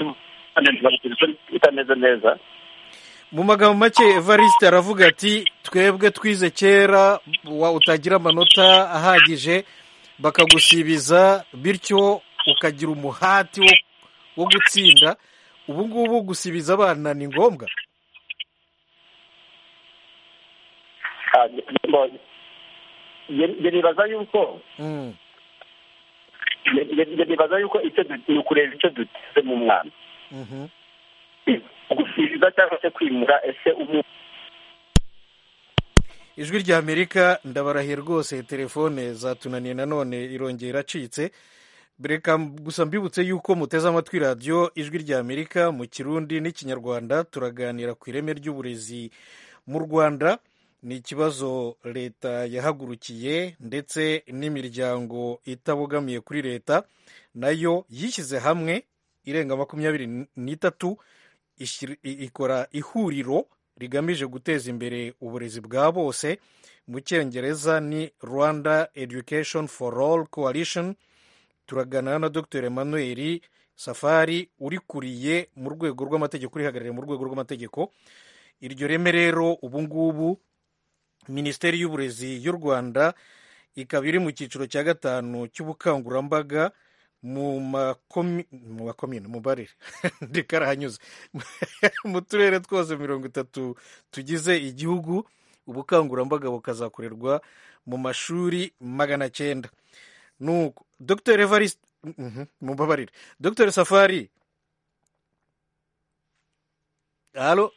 Itameze neza. Mu magambo make Evariste aravuga ati twebwe twize kera utagira amanota ahagije bakagusibiza, bityo ukagira umuhati wo gutsinda. Ubu ngubu gusibiza abana ni ngombwa? Nibaza yuko icyo ni ukureba icyo duteze mu mwana. Gusibiza cyangwa se kwimura Ijwi rya Amerika ndabarahiye rwose, telefone zatunaniye nanone irongera iracitse. Reka gusa mbibutse yuko muteze amatwi radiyo Ijwi rya Amerika mu Kirundi n'Ikinyarwanda. Turaganira ku ireme ry'uburezi mu Rwanda. Ni ikibazo leta yahagurukiye ndetse n'imiryango itabogamiye kuri leta nayo yishyize hamwe irenga 23 ikora ihuriro rigamije guteza imbere uburezi bwa bose. Mu Cyongereza ni Rwanda Education for All Coalition. Turagana na Dr. Emmanuel Safari urikuriye mu rwego rw'amategeko, urihagarariye mu rwego rw'amategeko. Iryo reme rero ubu ngubu Minisiteri y'Uburezi y'u Rwanda ikaba iri mu cyiciro cya gatanu cy'ubukangurambaga mu makomine mubarire ndikarahanyuze mu turere twose 30 tugize igihugu. Ubukangurambaga bukazakorerwa mu mashuri 900. nuko Dr Evariste mubabarire Dr Safari, halo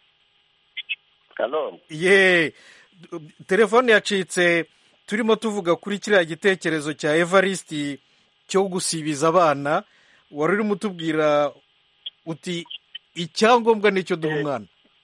ye telefone yacitse turimo tuvuga kuri kiriya gitekerezo cya Evariste cyo gusibiza abana. wari urimo utubwira uti icyangombwa nicyo duha umwana.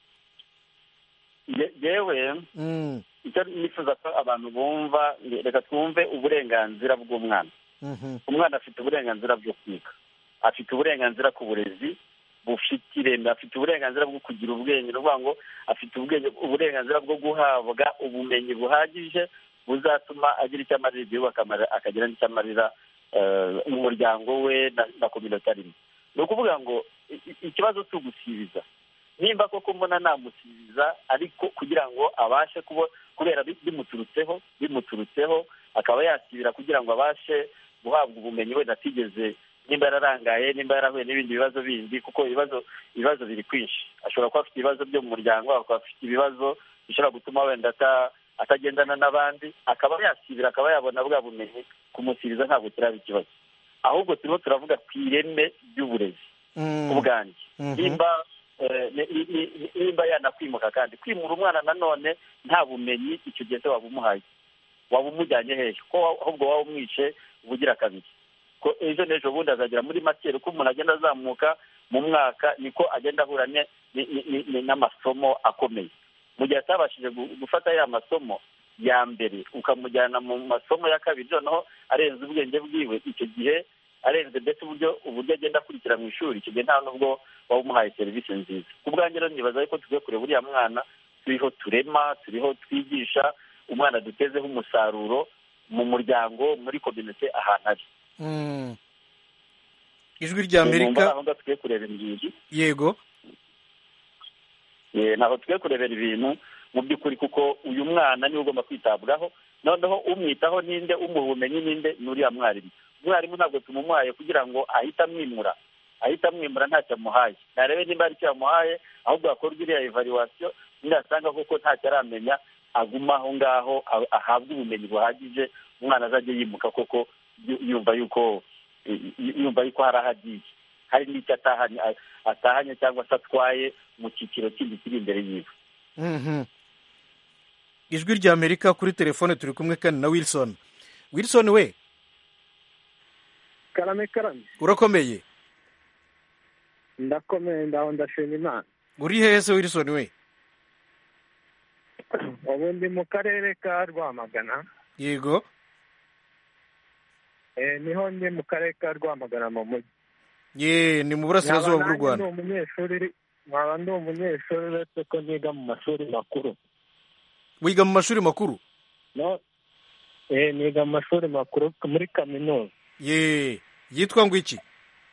yewe icyo nifuza ko abantu bumva, reka twumve uburenganzira bw'umwana. Umwana afite uburenganzira bwo kwiga, afite uburenganzira ku burezi bufite ireme, afite uburenganzira bwo kugira ubwenge, ni ukuvuga ngo afite uburenganzira bwo guhabwa ubumenyi buhagije buzatuma agira icyo amarira igihugu, akagira n'icyo amarira umuryango we na kominote arimo. Ni ukuvuga ngo ikibazo si ugusibiza, nimba koko mbona namusibiza, ariko kugira ngo abashe kubera bimuturutseho akaba yasibira kugira ngo abashe guhabwa ubumenyi wenda atigeze, nimba yararangaye, nimba yarahuye n'ibindi bibazo bindi, kuko ibibazo biri kwinshi. Ashobora kuba afite ibibazo byo mu muryango, akaba afite ibibazo bishobora gutuma wenda atagendana n'abandi, akaba yasibira, akaba yabona bwa bumenyi. Kumusibiza ntabwo kiraba ikibazo, ahubwo turimo turavuga ku ireme ry'uburezi ku bwanjye. Nimba yanakwimuka, kandi kwimura umwana nanone nta bumenyi, icyo gihe se waba umuhaye, waba umujyanye hehe? Ko ahubwo waba umwishe ubugira kabiri. Ko ejo n'ejo bundi azagera muri makere, uko umuntu agenda azamuka mu mwaka niko agenda ahura n'amasomo akomeye. Mu gihe atabashije gufata ya masomo ya mbere, ukamujyana mu masomo ya kabiri, noneho arenze ubwenge bwiwe, icyo gihe arenze ndetse uburyo agenda akurikira mu ishuri, icyo gihe nta nubwo waba umuhaye serivisi nziza. Ku bwanjye rero nibaza yuko tugiye kureba uriya mwana, turiho turema, turiho twigisha umwana, dutezeho umusaruro mu muryango, muri kominote, ahantu ari. Ijwi rya Amerika aho tugiye kurebera ibintu. Yego, ntaho tugiye kurebera ibintu mu by'ukuri, kuko uyu mwana niwe ugomba kwitabwaho. Noneho umwitaho ninde, umuha ubumenyi ninde? Ni uriya mwarimu. Umwarimu ntabwo tumumuhaye kugira ngo ahite amwimura ntacyo amuhaye. Narebe nimba ari icyo yamuhaye, ahubwo hakorwa iriya evaluation, niyasanga koko ntacyo aramenya, aguma aho ngaho, ahabwe ubumenyi buhagije, umwana azajya yimuka koko yumva yuko hari ahagiye, hari n'icyo atahanye cyangwa se atwaye mu cyiciro kindi kiri imbere yiwe. Ijwi rya Amerika, kuri telefone turi kumwe kandi na Wilson. Wilson we, karame urakomeye? Ndakomeye, ndaho ndashima Imana. Uri hehe se Wilson we? Ubu ndi mu karere ka Rwamagana. Yego. Niho ndi mu karere ka Rwamagana mu mujyi. Ni mu burasirazuba bw'u Rwanda. Nkaba ndi umunyeshuri uretse ko niga mu mashuri makuru. Wiga mu mashuri makuru? Niga mu mashuri makuru muri kaminuza. Yitwa ngo iki?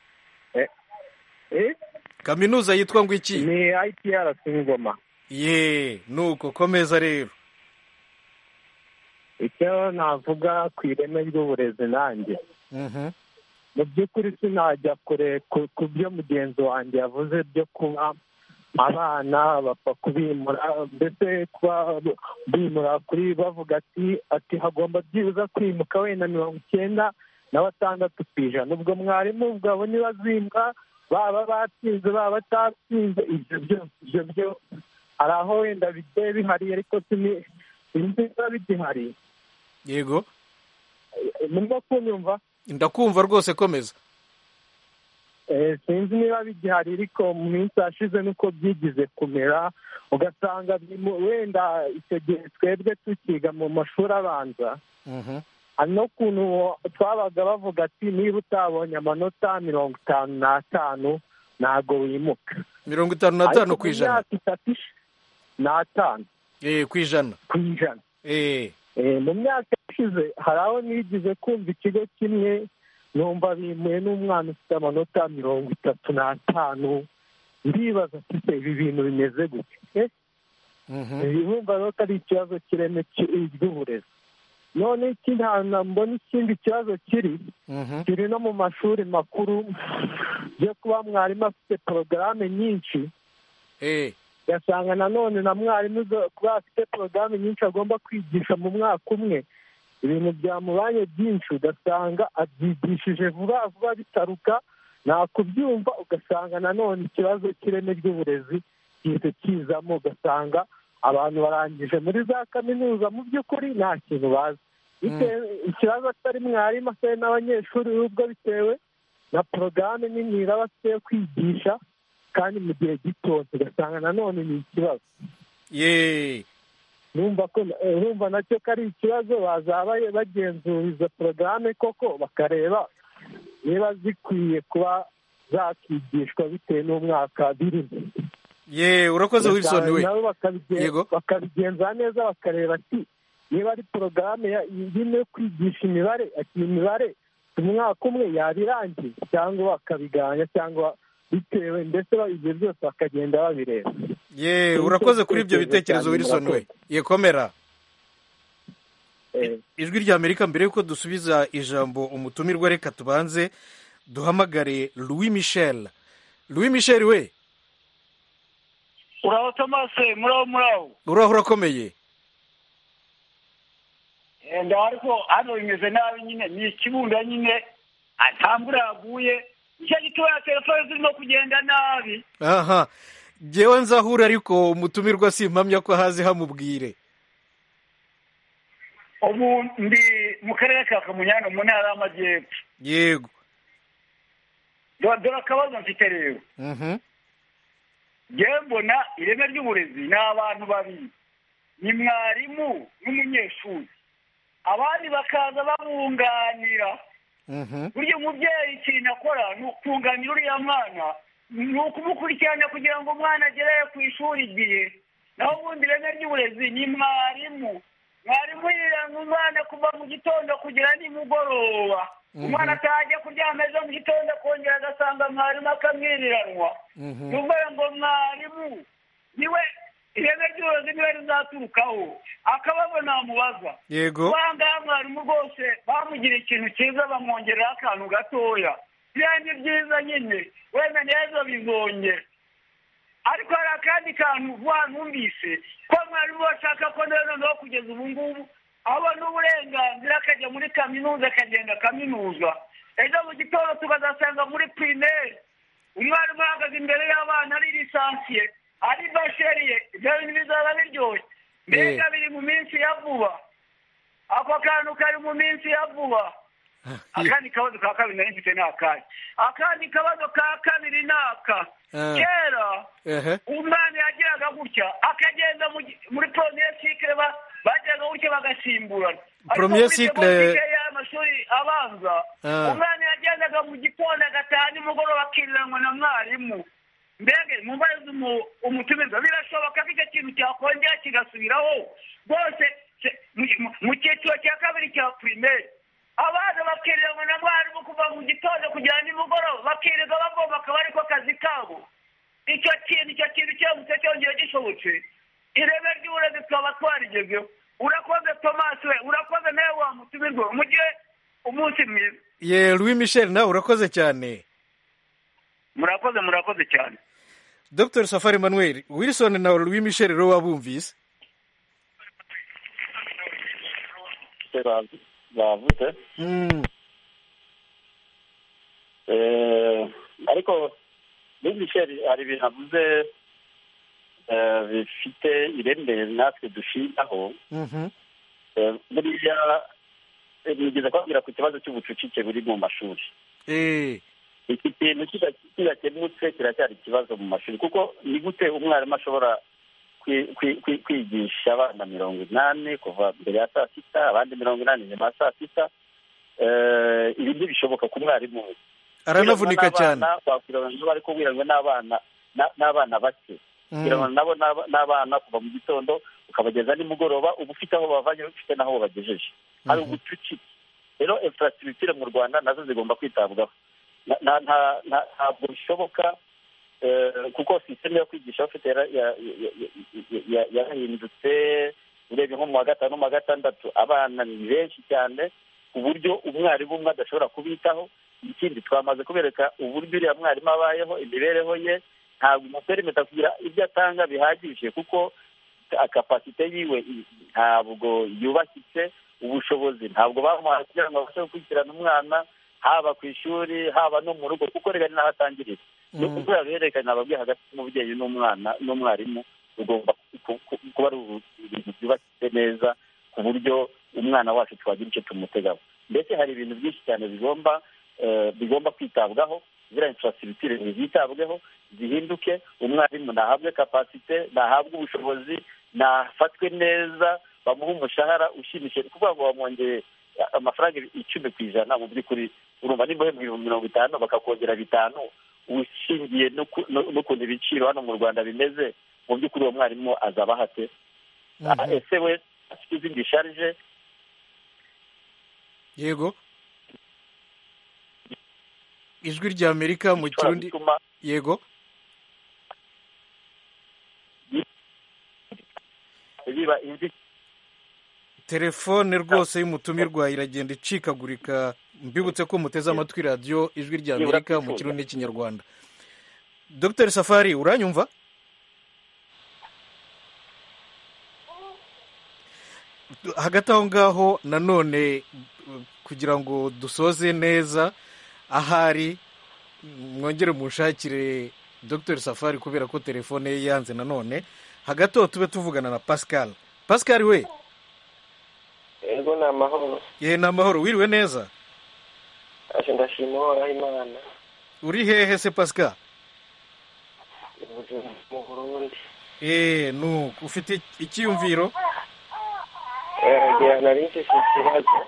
Kaminuza yitwa ngo iki? Ni ITRC Ngoma. Nuko komeza rero. Icyo navuga ku ireme ry'uburezi nanjye, mu by'ukuri sinajya kure ku byo mugenzi wanjye yavuze byo kuba abana bapfa kubimura, mbese kuba bimura kuri bavuga ati hagomba byibuza kwimuka wenda 96% ku ijana. Ubwo mwarimu ubwo nibazimbwa, baba batsinze baba batatsinze, ibyo byo hari aho wenda bigiye bihari, ariko sinzi biba bigihari. Yego, murimo kunyumva? Ndakumva rwose, komeza. Sinzi niba bigihari, ariko mu minsi yashize nuko byigize kumera, ugasanga wenda icyo gihe twebwe tukiga mu mashuri abanza, hari n'ukuntu twabaga bavuga ati niba utabonye amanota 55 ntabwo wimuka. 55 ku ijana? 5 ku ijana. Mu myaka ishize hari aho nigize kumva ikigo kimwe numva bimuye n'umwana ufite amanota 35. Ndibaza ati ibi bintu bimeze gute? Bumva rero ko ari ikibazo kireme ry'uburezi. none ikindi hantu mbona ikindi kibazo kiri no mu mashuri makuru byo kuba mwarimu afite porogaramu nyinshi ugasanga nanone na mwarimu kuba afite porogaramu nyinshi agomba kwigisha mu mwaka umwe, ibintu byamubanye byinshi ugasanga abyigishije vuba vuba bitaruka nta kubyumva, ugasanga nanone ikibazo cy'ireme ry'uburezi gihita kizamo, ugasanga abantu barangije muri za kaminuza mu by'ukuri nta kintu bazi. Ikibazo atari mwarimu atari n'abanyeshuri ahubwo bitewe na porogaramu nini baba bafite kwigisha kandi mu gihe gito, ugasanga nanone ni ikibazo. Urumva nacyo ko ari ikibazo, bazaba bagenzura izo porogaramu koko bakareba niba zikwiye kuba zakigishwa bitewe n'umwaka birimo. Urakoze Wilson we. Nabo bakabigenza neza bakareba ati niba ari porogaramu yo kwigisha imibare umwaka umwe yabirangiye cyangwa bakabigabanya cyangwa bitewe ndetse ibyo byose bakagenda babireba. Urakoze kuri ibyo bitekerezo Wilson we. Yekomera. Ijwi rya Amerika, mbere yuko dusubiza ijambo umutumirwa, reka tubanze duhamagare Louis Michel. Louis Michel we. Uraho Tomase, muraho. Uraho urakomeye. Ariko hano bimeze nabi nyine, ni ikibunda nyine, atambura yaguye, icyo gitoya telefone zirimo kugenda nabi. Jewe nzahura ariko umutumirwa simpamya ko hazi hamubwire. Ubu ndi mu karere ka Kamunyana mu ntara y'Amajyepfo. Yego. Dore akabazo mfite rero. Jewe mbona ireme ry'uburezi ni abantu babiri, ni mwarimu n'umunyeshuri, abandi bakaza babunganira. Burya umubyeyi ikintu akora ni ukunganira uriya mwana, ni ukumukurikirana kugira ngo umwana agere ku ishuri igihe. Naho ubundi ireme ry'uburezi ni mwarimu yiranga umwana kuva mu gitondo kugera nimugoroba. Umwana atajya kuryama ejo mu gitondo akongera agasanga mwarimu akamwiriranwa. Ni ukuvuga ngo mwarimu niwe ireme ry'uburezi niwe rizaturukaho. Akabazo namubaza, ngaha mwarimu rwose bamugira ikintu cyiza bamwongerera akantu gatoya, biriya ni byiza nyine, wenda neza bizongera. Ariko hari akandi kantu numvise ko mwarimu bashaka ko noneho kugeza ubu ngubu abona uburenganzira akajya muri kaminuza, akagenda kaminuza. Ejo mu gitondo tukazasanga muri primaire umwarimu ahagaze imbere y'abana ari lisansiye, ari bachelier, ibyo bintu bizaba biryoshye. Mbega biri mu minsi ya vuba, ako kantu kari mu minsi ya vuba. Akandi kabazo ka kabiri nari mfite ni akahe. Akandi kabazo ka kabiri ni aka, kera umwana yagiraga gutya akagenda muri premier cycle, bajyaga gutya bagasimburana. Premier cycle y'amashuri abanza, umwana yagendaga mu gitondo agataha nimugoroba akiriranwa na mwarimu. Mbega mumbaze umutumirwa, birashoboka ko icyo kintu cyakongera kigasubiraho rwose mu cyiciro cya kabiri cya primaire? Abana bakiriranwa na mwarimu kuva mu gitondo kugera nimugoroba, bakirirwa bagomba akaba ariko kazi kabo. Icyo kintu cyose cyongera gishobotse, ireme ry'uburezi twaba twarigezeho. Urakoze Thomas we, urakoze nawe wa mutumirwa, mugire umunsi mwiza. Louis Michel nawe urakoze cyane. Murakoze cyane. Dr. Safari Emmanuel, Wilson na Louis Michel rero wabumvise? bavuze ariko Louis Michel hari ibintu avuze bifite ireme natwe dushiraho. Buriya nigeze kubabwira ku kibazo cy'ubucucike buri mu mashuri. Iki kintu kidakemutse kiracyari ikibazo mu mashuri, kuko ni gute umwarimu ashobora kwigisha abana 80 kuva mbere ya saa sita, abandi 80 nyuma ya saa sita. Ibi ntibishoboka ku mwarimu. Aranavunika cyane. Bari kubwirwa n'abana bake, kugira nabo n'abana kuva mu gitondo ukabageza nimugoroba, uba ufite aho bavanye, ufite n'aho bagejeje. Hari ubucucike rero. Infrastructure mu Rwanda nazo zigomba kwitabwaho. Ntabwo bishoboka kuko system yo kwigisha ufite yarahindutse, urebye nko mu wa gatanu no mu wa gatandatu abana ni benshi cyane ku buryo umwarimu umwe adashobora kubitaho. Ikindi twamaze kubereka uburyo uriya mwarimu abayeho, imibereho ye ntabwo imuperimeta kugira ibyo atanga bihagije, kuko kapasite yiwe ntabwo yubakitse, ubushobozi ntabwo bamuhaye kugira ngo abashe gukurikirana umwana haba ku ishuri haba no mu rugo, kuko reka ni naho atangirira. ni ukuvuga berekana ababyeyi hagati y'umubyeyi n'umwana n'umwarimu ugomba kuba ari ibintu byubatse neza ku buryo umwana wacu twagira icyo tumutegaho. Mbese hari ibintu byinshi cyane bigomba kwitabwaho, ziriya infrastructure zitabweho zihinduke, umwarimu nahabwe kapasite, nahabwe ubushobozi, nafatwe neza, bamuha umushahara ushimishije, kuvuga ngo bamwongeye amafaranga 10% mu by'ukuri urumva nimba uhembwa 50 bakakongera 5 ushingiye n'ukuntu ibiciro hano mu Rwanda bimeze, mu by'ukuri uwo mwarimu azaba hate. Ese we afite izindi sharije? Yego, ijwi rya Amerika mu Kirundi. Yego, telefone rwose y'umutumirwa iragenda icikagurika. Mbibutse ko muteze amatwi radiyo ijwi rya Amerika mu Kirundi n'Ikinyarwanda. Dr. Safari, uranyumva? Hagati aho ngaho nanone kugira ngo dusoze neza, ahari mwongere mushakire Dr. Safari kubera ko telefone ye yanze nanone. Hagati aho tube tuvugana na Pascal. Pascal we? Yego, ni amahoro. Ye, ni amahoro. Wiriwe neza? Ashe ndashima Uhoraho Imana. Uri hehe se Pascal? Mu Burundi. Nuko ufite ikiyumviro? Nari mfise ikibazo.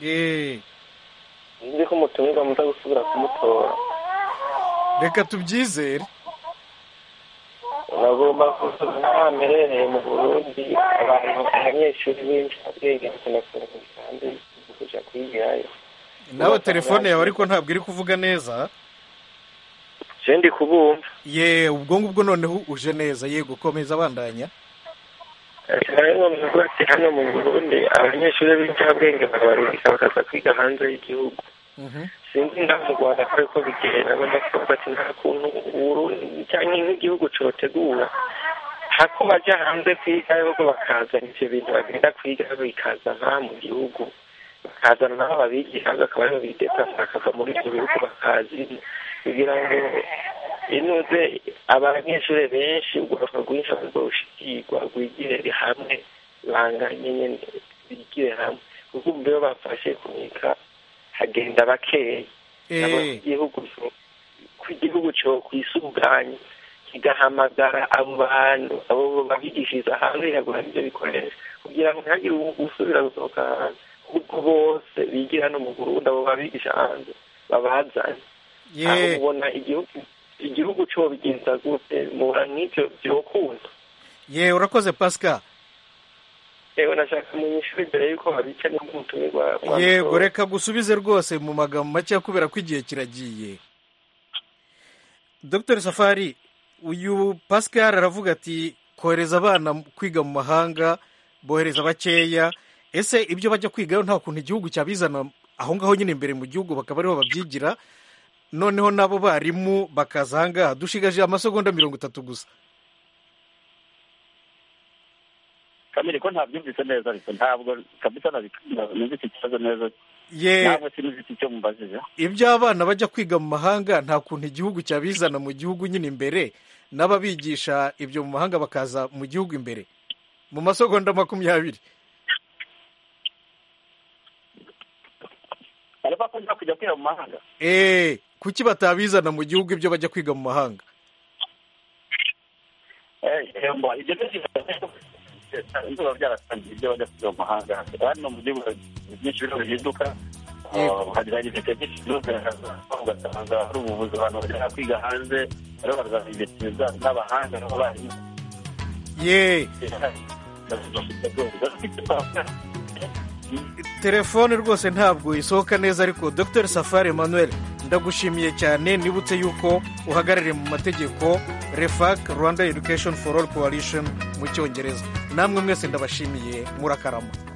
Nzi ko umutumirwa muza gusubira kumutora. Reka tubyizere. Nagomba gusubira amerereye mu Burundi, abanyeshuri benshi babwenge bakunda hanze kuja kwigirayo. Nawe telefone yawe ariko ntabwo iri kuvuga neza. Ndi kubumva. Ye, ubwo ngubwo noneho uje neza. Yego, komeza bandanya. Hano mu Burundi abanyeshuri b'incabwenge babarurika bakaza kwiga hanze y'igihugu. Sinzi ngaho mu Rwanda ko bigenda, ndavuga ati nta kuntu Burundi cyangwa nk'igihugu cotegura hako baja hanze kwiga ahubwo bakazana ivyo bintu bagenda kwiga bikazana mu gihugu, bakazana n'abo babigisha bakaba aribo bideta bakava muri ivyo bihugu bakazi, kugira ngo inuze abanyeshuri benshi ugomba guhisha kuzoshikirwa rwigire hamwe, banganye nyene bigire hamwe, kuko mbere bafashe kunika hagenda bakeya. Igihugu cyo kwisuganya kigahamagara abo bantu abo babigishiriza hanze yagura ibyo bikoresha kugira ngo ntihagire usubira gusohoka, kuko bose bigira no mu Burundi abo babigisha hanze babazanye. Aho ubona igihugu cyo bigenza gute mura n'ibyo byokunda. Urakoze Pascal. Nashaka munyishuri imbere yuko babica n'umutumirwa. Yego, reka gusubize rwose mu magambo make kubera ko igihe kiragiye. Dr. Safari, uyu Pascal aravuga ati kohereza abana kwiga mu mahanga, bohereza bakeya. Ese ibyo bajya kwigayo nta kuntu igihugu cyabizana aho ngaho nyine imbere mu gihugu bakaba ariho babyigira, noneho nabo barimu bakaza aha ngaha? Dushigaje amasegonda 30 gusa. Kamere ko ntabyumvise neza, ariko ntabwo kabisa nabifite ikibazo neza. Ntabwo sinzi icyo mubajije. Ibyo abana bajya kwiga mu mahanga nta kuntu igihugu cyabizana mu gihugu nyine imbere, n'ababigisha ibyo mu mahanga bakaza mu gihugu imbere mu masegonda 20. Ariko ko njya kujya kwiga mu mahanga. Kuki batabizana mu gihugu ibyo bajya kwiga mu mahanga? Ibyo byaratangiye ibyo bajya kwiga mu mahanga. Hano mu gihugu byinshi bihinduka. Hari ibitekerezo by'ubuvuzi, ugasanga hari ubuvuzi abantu bajya kwiga hanze, rero bazabibeteza n'abahanga n'abarimu. Telefone rwose ntabwo isohoka neza, ariko Dr. Safari Emmanuel ndagushimiye cyane. Nibutse yuko uhagarariye mu mategeko REFAC, Rwanda Education for All Coalition mu Cyongereza. namwe mwese ndabashimiye murakarama.